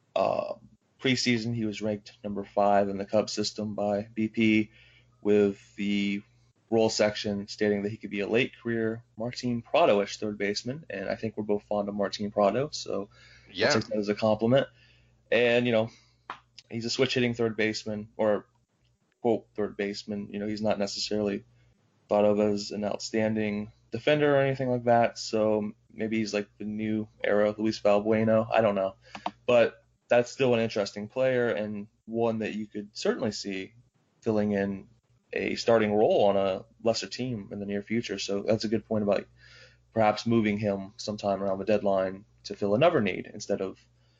Preseason, he was ranked number 5 in the Cubs system by BP, with the role section stating that he could be a late career Martin Prado-ish third baseman, and I think we're both fond of Martin Prado, so yeah, I'll take that as a compliment. And he's a switch hitting third baseman, or quote third baseman. He's not necessarily thought of as an outstanding defender or anything like that, so maybe he's like the new era Luis Valbuena. I don't know, but that's still an interesting player, and one that you could certainly see filling in a starting role on a lesser team in the near future. So that's a good point about perhaps moving him sometime around the deadline to fill another need instead of,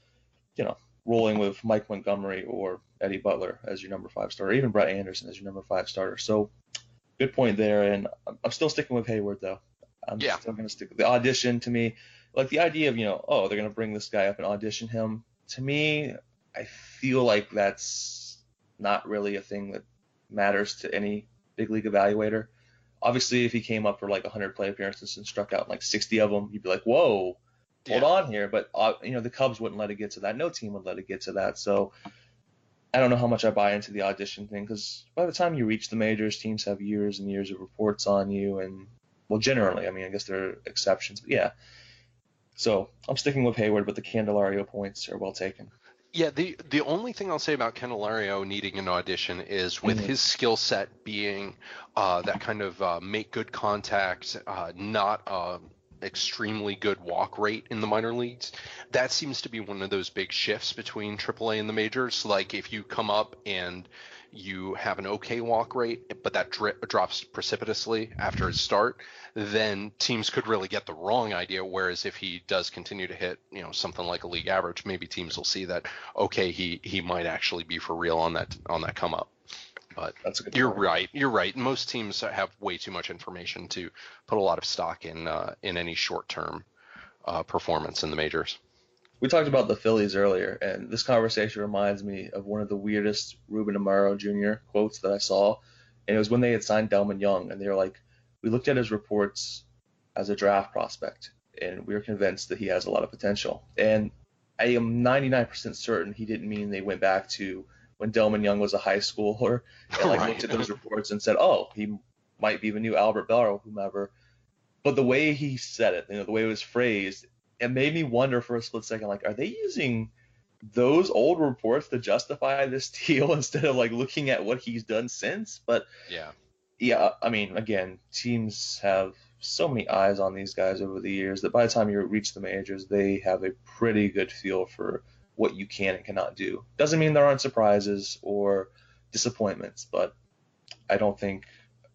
rolling with Mike Montgomery or Eddie Butler as your number 5 starter, or even Brett Anderson as your number 5 starter. So good point there. And I'm still sticking with Hayward, though. I'm still going to stick with the audition. To me, like the idea of, they're going to bring this guy up and audition him. To me, I feel like that's not really a thing that matters to any big league evaluator. Obviously, if he came up for like 100 play appearances and struck out like 60 of them, you'd be like, whoa, hold on here. But, the Cubs wouldn't let it get to that. No team would let it get to that. So I don't know how much I buy into the audition thing, because by the time you reach the majors, teams have years and years of reports on you. And, well, generally, I guess there are exceptions. But, yeah. So I'm sticking with Hayward, but the Candelario points are well taken. Yeah, the only thing I'll say about Candelario needing an audition is with his skill set being that kind of make good contact, not extremely good walk rate in the minor leagues. That seems to be one of those big shifts between AAA and the majors. Like if you come up and you have an okay walk rate, but that drops precipitously after his start, then teams could really get the wrong idea. Whereas if he does continue to hit, something like a league average, maybe teams will see that, okay, he might actually be for real on that come up. But that's a good you're point. right. You're right. Most teams have way too much information to put a lot of stock in any short-term performance in the majors. We talked about the Phillies earlier, and this conversation reminds me of one of the weirdest Ruben Amaro Jr. quotes that I saw. And it was when they had signed Delmon Young, and they were like, we looked at his reports as a draft prospect, and we were convinced that he has a lot of potential. And I am 99% certain he didn't mean they went back to when Delmon Young was a high schooler and looked at those reports and said, oh, he might be the new Albert Bell or whomever. But the way he said it, the way it was phrased, it made me wonder for a split second, like, are they using those old reports to justify this deal instead of looking at what he's done since? But yeah, again, teams have so many eyes on these guys over the years that by the time you reach the majors, they have a pretty good feel for what you can and cannot do. Doesn't mean there aren't surprises or disappointments, but I don't think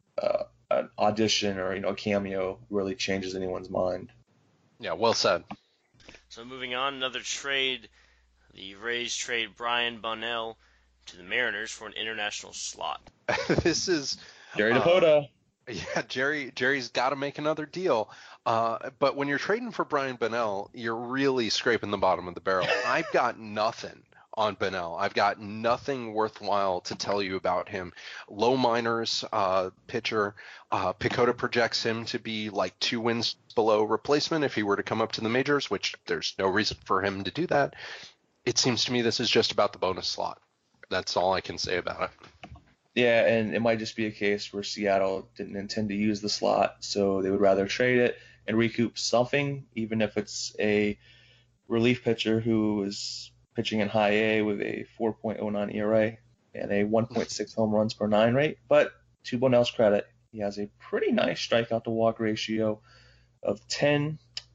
an audition or a cameo really changes anyone's mind. Yeah, well said. So moving on, another trade. The Rays trade Brian Bunnell to the Mariners for an international slot. This is Jerry Dipoto. Yeah, Jerry's got to make another deal. But when you're trading for Brian Bunnell, you're really scraping the bottom of the barrel. I've got nothing on Bunnell. I've got nothing worthwhile to tell you about him. Low minors pitcher. Picota projects him to be like 2 wins below replacement if he were to come up to the majors, which there's no reason for him to do that. It seems to me this is just about the bonus slot. That's all I can say about it. Yeah, and it might just be a case where Seattle didn't intend to use the slot, so they would rather trade it and recoup something, even if it's a relief pitcher who is pitching in high A with a 4.09 ERA and a 1.6 home runs per 9 rate. But to Bunnell's credit, he has a pretty nice strikeout to walk ratio of 10.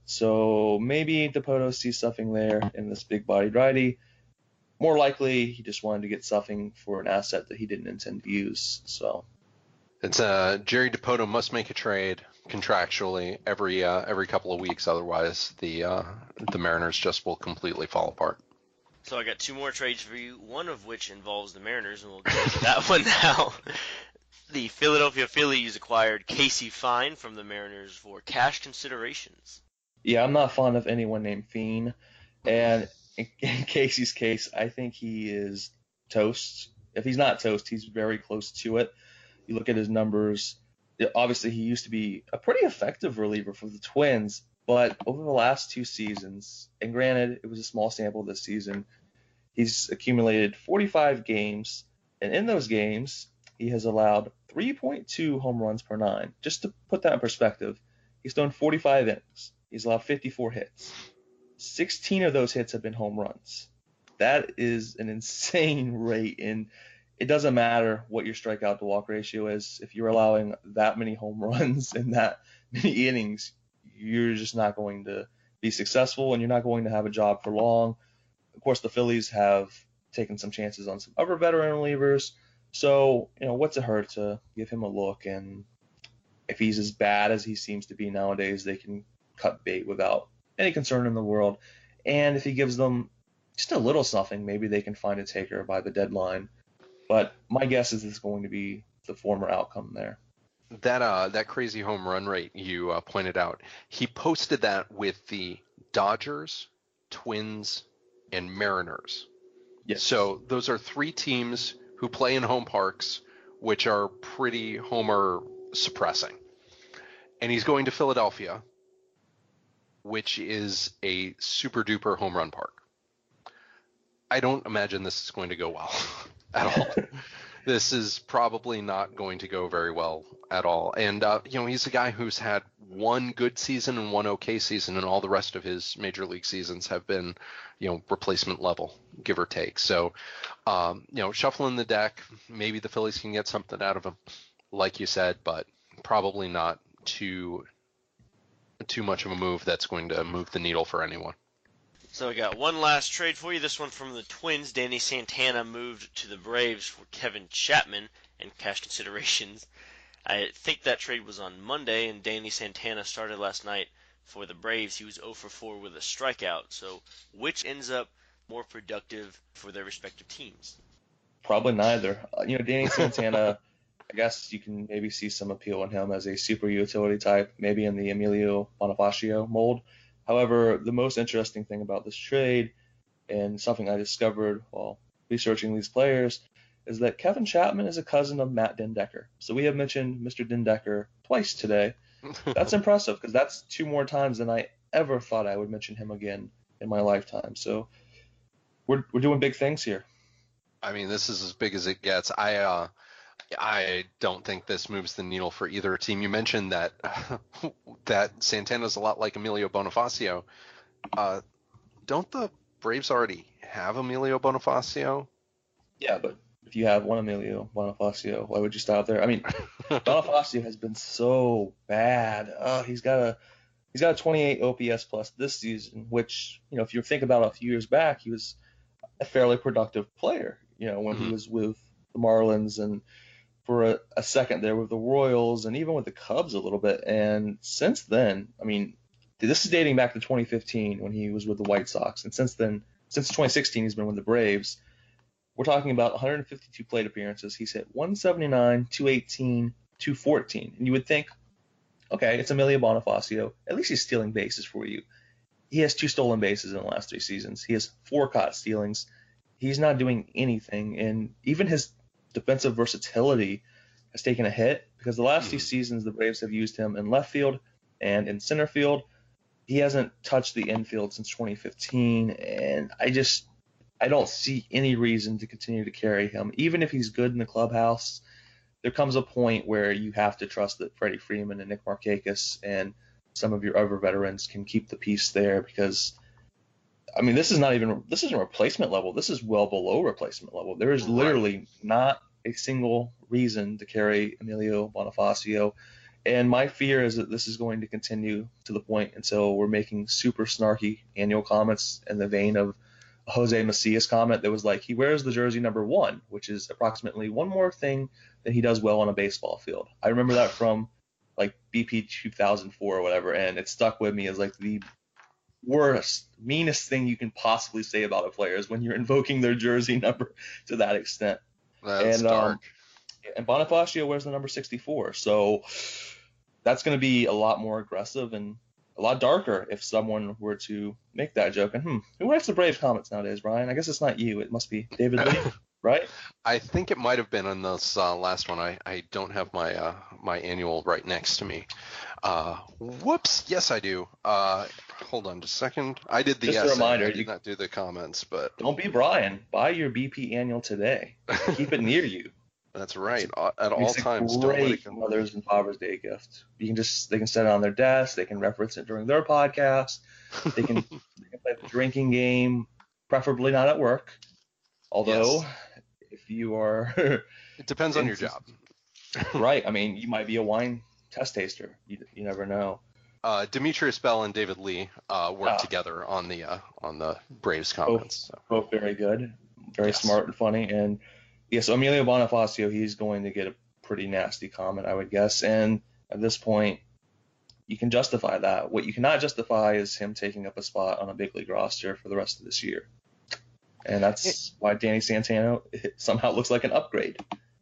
So maybe DePoto sees something there in this big bodied righty. More likely, he just wanted to get something for an asset that he didn't intend to use. So it's Jerry DePoto must make a trade contractually every couple of weeks, otherwise the Mariners just will completely fall apart. So I got 2 more trades for you, one of which involves the Mariners, and we'll get into that one now. The Philadelphia Phillies acquired Casey Fine from the Mariners for cash considerations. Yeah, I'm not fond of anyone named Fiend, and in Casey's case, I think he is toast. If he's not toast, he's very close to it. You look at his numbers. Obviously, he used to be a pretty effective reliever for the Twins, but over the last 2 seasons, and granted, it was a small sample this season, he's accumulated 45 games, and in those games, he has allowed 3.2 home runs per 9. Just to put that in perspective, he's thrown 45 innings. He's allowed 54 hits. 16 of those hits have been home runs. That is an insane rate, and it doesn't matter what your strikeout to walk ratio is. If you're allowing that many home runs in that many innings, you're just not going to be successful, and you're not going to have a job for long. Of course, the Phillies have taken some chances on some other veteran relievers, so what's it hurt to give him a look? And if he's as bad as he seems to be nowadays, they can cut bait without any concern in the world. And if he gives them just a little something, maybe they can find a taker by the deadline. But my guess is it's going to be the former outcome there. That crazy home run rate you pointed out, he posted that with the Dodgers, Twins, and Mariners. Yes. So those are 3 teams who play in home parks, which are pretty homer suppressing. And he's going to Philadelphia, which is a super duper home run park. I don't imagine this is going to go well at all. This is probably not going to go very well at all. And, he's a guy who's had 1 good season and 1 okay season, and all the rest of his major league seasons have been, replacement level, give or take. So, shuffling the deck, maybe the Phillies can get something out of him, like you said, but probably not too much of a move that's going to move the needle for anyone. So we got one last trade for you. This one from the Twins. Danny Santana moved to the Braves for Kevin Chapman and cash considerations. I think that trade was on Monday, and Danny Santana started last night for the Braves. He was 0 for 4 with a strikeout. So which ends up more productive for their respective teams? Probably neither. Danny Santana, I guess you can maybe see some appeal in him as a super utility type, maybe in the Emilio Bonifacio mold. However, the most interesting thing about this trade, and something I discovered while researching these players, is that Kevin Chapman is a cousin of Matt den Dekker. So we have mentioned Mr. den Dekker twice today. That's impressive, because that's 2 more times than I ever thought I would mention him again in my lifetime. So we're doing big things here. I mean, this is as big as it gets. I don't think this moves the needle for either team. You mentioned that Santana's a lot like Emilio Bonifacio. Don't the Braves already have Emilio Bonifacio? Yeah, but if you have one Emilio Bonifacio, why would you stop there? I mean, Bonifacio has been so bad. He's got a 28 OPS plus this season, which, if you think about a few years back, he was a fairly productive player, when he was with the Marlins and for a second there with the Royals and even with the Cubs a little bit. And since then, I mean, this is dating back to 2015 when he was with the White Sox. And since then, since 2016, he's been with the Braves. We're talking about 152 plate appearances. He's hit 179, 218, 214. And you would think, okay, it's Emilio Bonifacio. At least he's stealing bases for you. He has 2 stolen bases in the last 3 seasons. He has 4 caught stealings. He's not doing anything. And even his defensive versatility has taken a hit, because the last 2 seasons the Braves have used him in left field and in center field. He hasn't touched the infield since 2015, and I don't see any reason to continue to carry him. Even if he's good in the clubhouse, there comes a point where you have to trust that Freddie Freeman and Nick Markakis and some of your other veterans can keep the peace there, because I mean, this isn't replacement level. This is well below replacement level. There is literally not a single reason to carry Emilio Bonifacio. And my fear is that this is going to continue to the point until we're making super snarky annual comments in the vein of a Jose Macias comment that was like, he wears the jersey number 1, which is approximately one more thing that he does well on a baseball field. I remember that from like BP 2004 or whatever, and it stuck with me as like the worst, meanest thing you can possibly say about a player is when you're invoking their jersey number to that extent. That's dark. And Bonifacio wears the number 64, so that's going to be a lot more aggressive and a lot darker if someone were to make that joke. And who writes the Braves comments nowadays, Brian? I guess it's not you. It must be David Lee, right? I think it might have been on this last one. I don't have my my annual right next to me. Whoops. Yes, I do. Hold on just a second. I did the Just a reminder, I did not do the comments, but don't be Brian. Buy your BP annual today. Keep it near you. That's right. At all times, don't let it great go. Mother's and Father's Day gift. They can set it on their desk. They can reference it during their podcast. They can play the drinking game, preferably not at work. Although, if you are, it depends on your job. Right. I mean, you might be a wine test taster. You never know. Demetrius Bell and David Lee work together on the Braves comments. Both very good, very smart and funny. And so Emilio Bonifacio, he's going to get a pretty nasty comment, I would guess. And at this point, you can justify that. What you cannot justify is him taking up a spot on a big league roster for the rest of this year. And that's why Danny Santana somehow looks like an upgrade.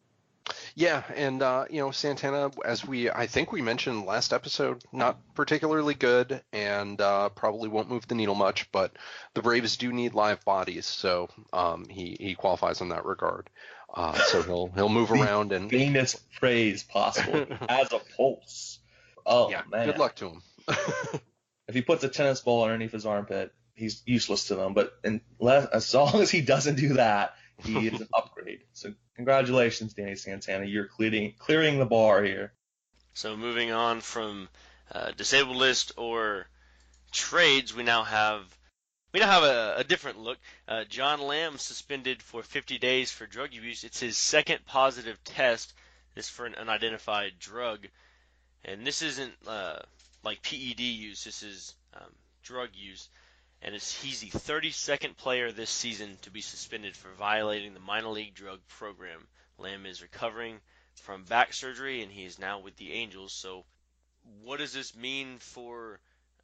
Yeah, and Santana, as I think we mentioned last episode, not particularly good, and probably won't move the needle much. But the Braves do need live bodies, so he qualifies in that regard. So he'll move around and famous phrase possible as a pulse. Oh yeah, man! Good luck to him. If he puts a tennis ball underneath his armpit, he's useless to them. But as long as he doesn't do that, he is an upgrade. So congratulations, Danny Santana. You're clearing the bar here. So moving on from disabled list or trades, we now have a different look. John Lamb suspended for 50 days for drug abuse. It's his second positive test. This for an unidentified drug. And this isn't like PED use. This is drug use. And he's the 32nd player this season to be suspended for violating the minor league drug program. Lamb is recovering from back surgery, and he is now with the Angels. So what does this mean for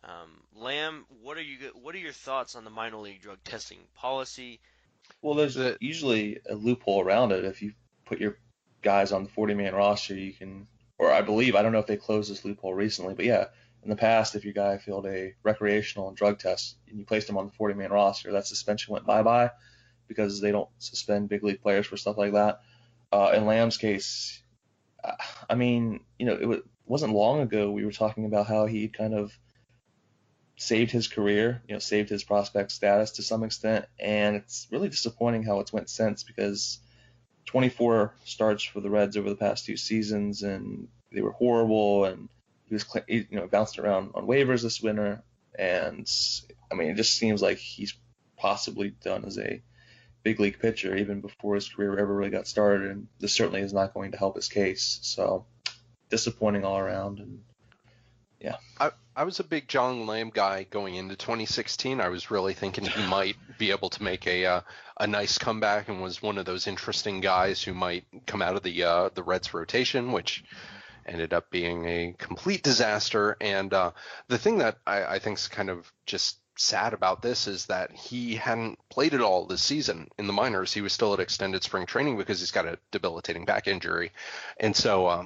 Lamb? What are your thoughts on the minor league drug testing policy? Well, there's usually a loophole around it. If you put your guys on the 40-man roster, you can, or I don't know if they closed this loophole recently, but yeah, in the past, if your guy failed a recreational drug test and you placed him on the 40-man roster, that suspension went bye-bye because they don't suspend big league players for stuff like that. In Lamb's case, I mean, it wasn't long ago we were talking about how he kind of saved his career, saved his prospect status to some extent, and it's really disappointing how it's went since, because 24 starts for the Reds over the past 2 seasons, and they were horrible, and he was bounced around on waivers this winter, and I mean, it just seems like he's possibly done as a big league pitcher even before his career ever really got started, and this certainly is not going to help his case. So disappointing all around. And yeah, I was a big John Lamb guy going into 2016. I was really thinking he might be able to make a nice comeback, and was one of those interesting guys who might come out of the Reds rotation, which ended up being a complete disaster. And the thing that I think is kind of just sad about this is that he hadn't played at all this season in the minors. He was still at extended spring training because he's got a debilitating back injury. And so,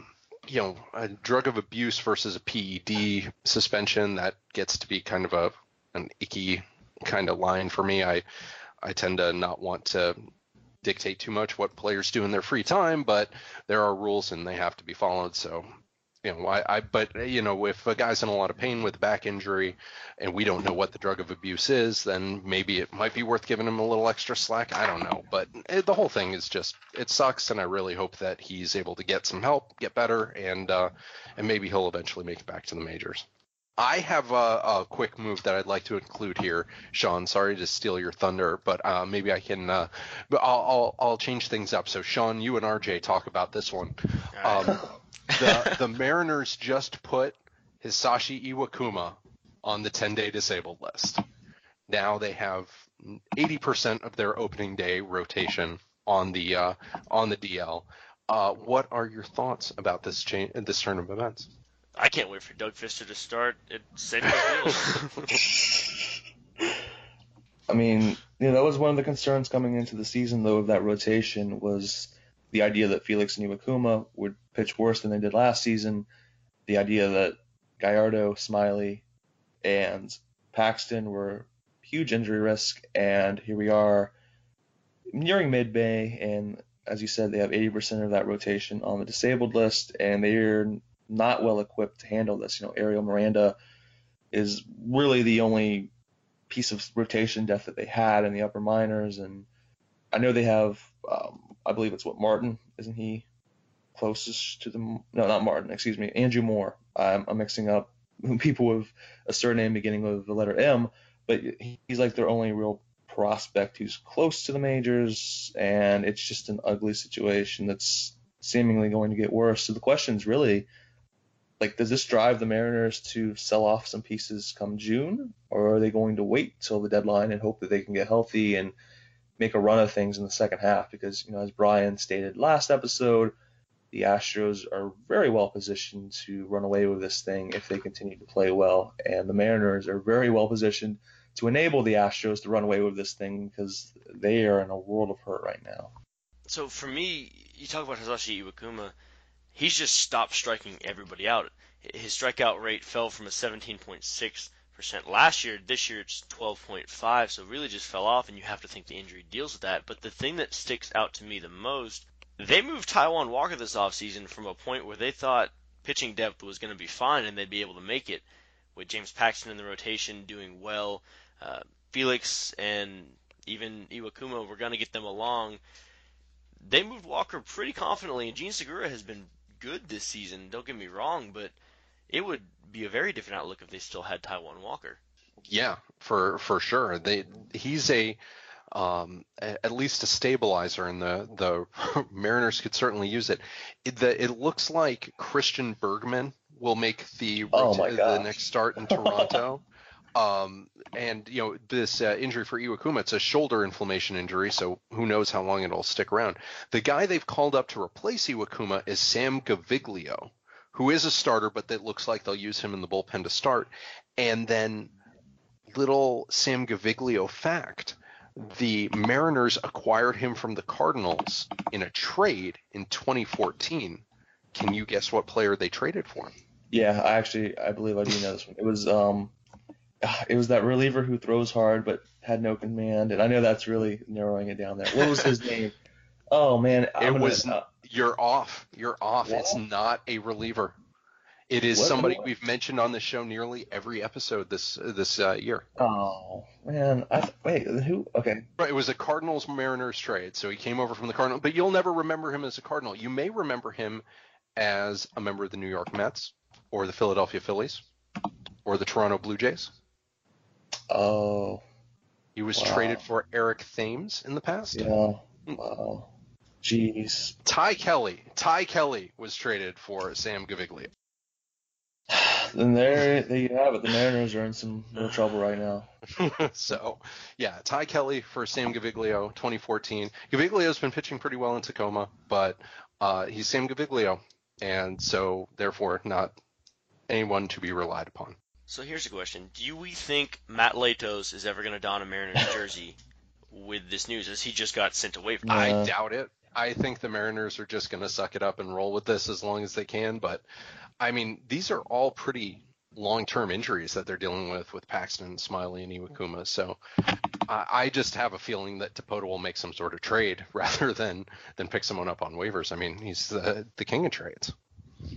a drug of abuse versus a PED suspension, that gets to be kind of an icky kind of line for me. I tend to not want to dictate too much what players do in their free time, but there are rules and they have to be followed. So But if a guy's in a lot of pain with a back injury and we don't know what the drug of abuse is, then maybe it might be worth giving him a little extra slack. I don't know. But the whole thing is just, it sucks. And I really hope that he's able to get some help, get better, and maybe he'll eventually make it back to the majors. I have a quick move that I'd like to include here, Sean. Sorry to steal your thunder, but maybe I can. But I'll change things up. So, Sean, you and RJ talk about this one. The Mariners just put Hisashi Iwakuma on the 10-day disabled list. Now they have 80% of their opening day rotation on the DL. What are your thoughts about this turn of events? I can't wait for Doug Fister to start at Citi Field. I mean, that was one of the concerns coming into the season, though, of that rotation was the idea that Felix and Iwakuma would pitch worse than they did last season, the idea that Gallardo, Smiley, and Paxton were huge injury risk, and here we are nearing mid-May, and as you said, they have 80% of that rotation on the disabled list, and they're not well equipped to handle this. Ariel Miranda is really the only piece of rotation depth that they had in the upper minors, and I know they have, I believe it's Martin, isn't he closest to them? No, not Martin, excuse me, Andrew Moore. I'm mixing up people with a surname beginning with the letter M, but he's like their only real prospect who's close to the majors, and it's just an ugly situation that's seemingly going to get worse. So the question is really, does this drive the Mariners to sell off some pieces come June, or are they going to wait till the deadline and hope that they can get healthy and make a run of things in the second half? Because, as Brian stated last episode, the Astros are very well positioned to run away with this thing if they continue to play well, and the Mariners are very well positioned to enable the Astros to run away with this thing because they are in a world of hurt right now. So for me, you talk about Hisashi Iwakuma, he's just stopped striking everybody out. His strikeout rate fell from a 17.6% last year. This year it's 12.5, so really just fell off, and you have to think the injury deals with that. But the thing that sticks out to me the most, they moved Taijuan Walker this offseason from a point where they thought pitching depth was going to be fine and they'd be able to make it with James Paxton in the rotation doing well. Felix and even Iwakuma were going to get them along. They moved Walker pretty confidently, and Gene Segura has been good this season, don't get me wrong, but it would be a very different outlook if they still had Taijuan Walker. Yeah, for sure. He's at least a stabilizer, and the Mariners could certainly use it. It looks like Christian Bergman will make the next start in Toronto. And this injury for Iwakuma, it's a shoulder inflammation injury, so who knows how long it'll stick around. The guy they've called up to replace Iwakuma is Sam Gaviglio, who is a starter, but it looks like they'll use him in the bullpen to start. And then little Sam Gaviglio fact, the Mariners acquired him from the Cardinals in a trade in 2014. Can you guess what player they traded for him? Yeah, I believe I do know this one. It was that reliever who throws hard but had no command, and I know that's really narrowing it down there. What was his name? Oh man, you're off. What? It's not a reliever. It is somebody we've mentioned on the show nearly every episode this year. Oh man, wait, who? Okay, right, it was a Cardinals Mariners trade, so he came over from the Cardinals. But you'll never remember him as a Cardinal. You may remember him as a member of the New York Mets, or the Philadelphia Phillies, or the Toronto Blue Jays. Oh. He was traded for Eric Thames in the past. Yeah. Wow. Jeez. Ty Kelly was traded for Sam Gaviglio. Then there you have it. The Mariners are in some real trouble right now. So, yeah, Ty Kelly for Sam Gaviglio, 2014. Gaviglio's been pitching pretty well in Tacoma, but he's Sam Gaviglio, and so therefore not anyone to be relied upon. So here's a question. Do we think Matt Latos is ever going to don a Mariners jersey with this news, as he just got sent away from I doubt it. I think the Mariners are just going to suck it up and roll with this as long as they can. But, I mean, these are all pretty long-term injuries that they're dealing with Paxton, Smiley, and Iwakuma. So I just have a feeling that Dipoto will make some sort of trade rather than pick someone up on waivers. I mean, he's the king of trades.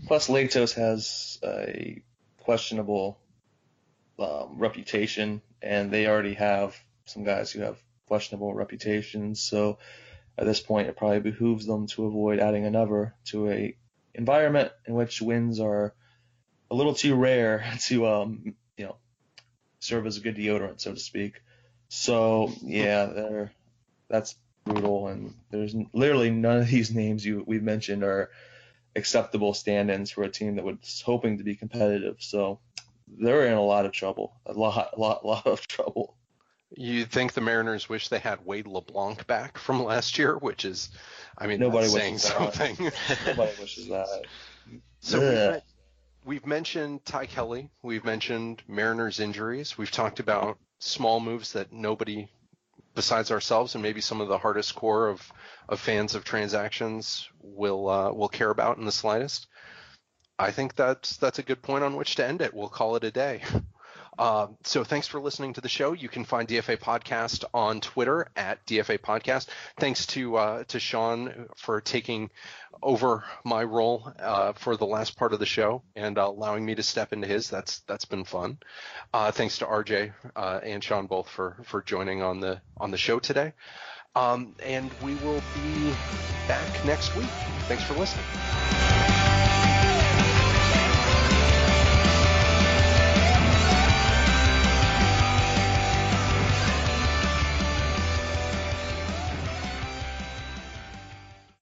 Plus, Lactos has a questionable reputation, and they already have some guys who have questionable reputations. So at this point, it probably behooves them to avoid adding another to a environment in which wins are a little too rare to serve as a good deodorant, so to speak. So yeah, that's brutal, and there's literally none of these names we've mentioned are acceptable stand-ins for a team that was hoping to be competitive. So they're in a lot of trouble, a lot of trouble. You think the Mariners wish they had Wade LeBlanc back from last year, which is, I mean, Nobody that's saying wishes something. that. Nobody wishes that. So we've mentioned Ty Kelly. We've mentioned Mariners injuries. We've talked about small moves that nobody besides ourselves and maybe some of the hardest core of fans of transactions will care about in the slightest. I think that's a good point on which to end it. We'll call it a day. So thanks for listening to the show. You can find DFA Podcast on Twitter at DFA Podcast. Thanks to Sean for taking over my role for the last part of the show and allowing me to step into his. That's been fun. Thanks to RJ and Sean both for joining on the show today. And we will be back next week. Thanks for listening.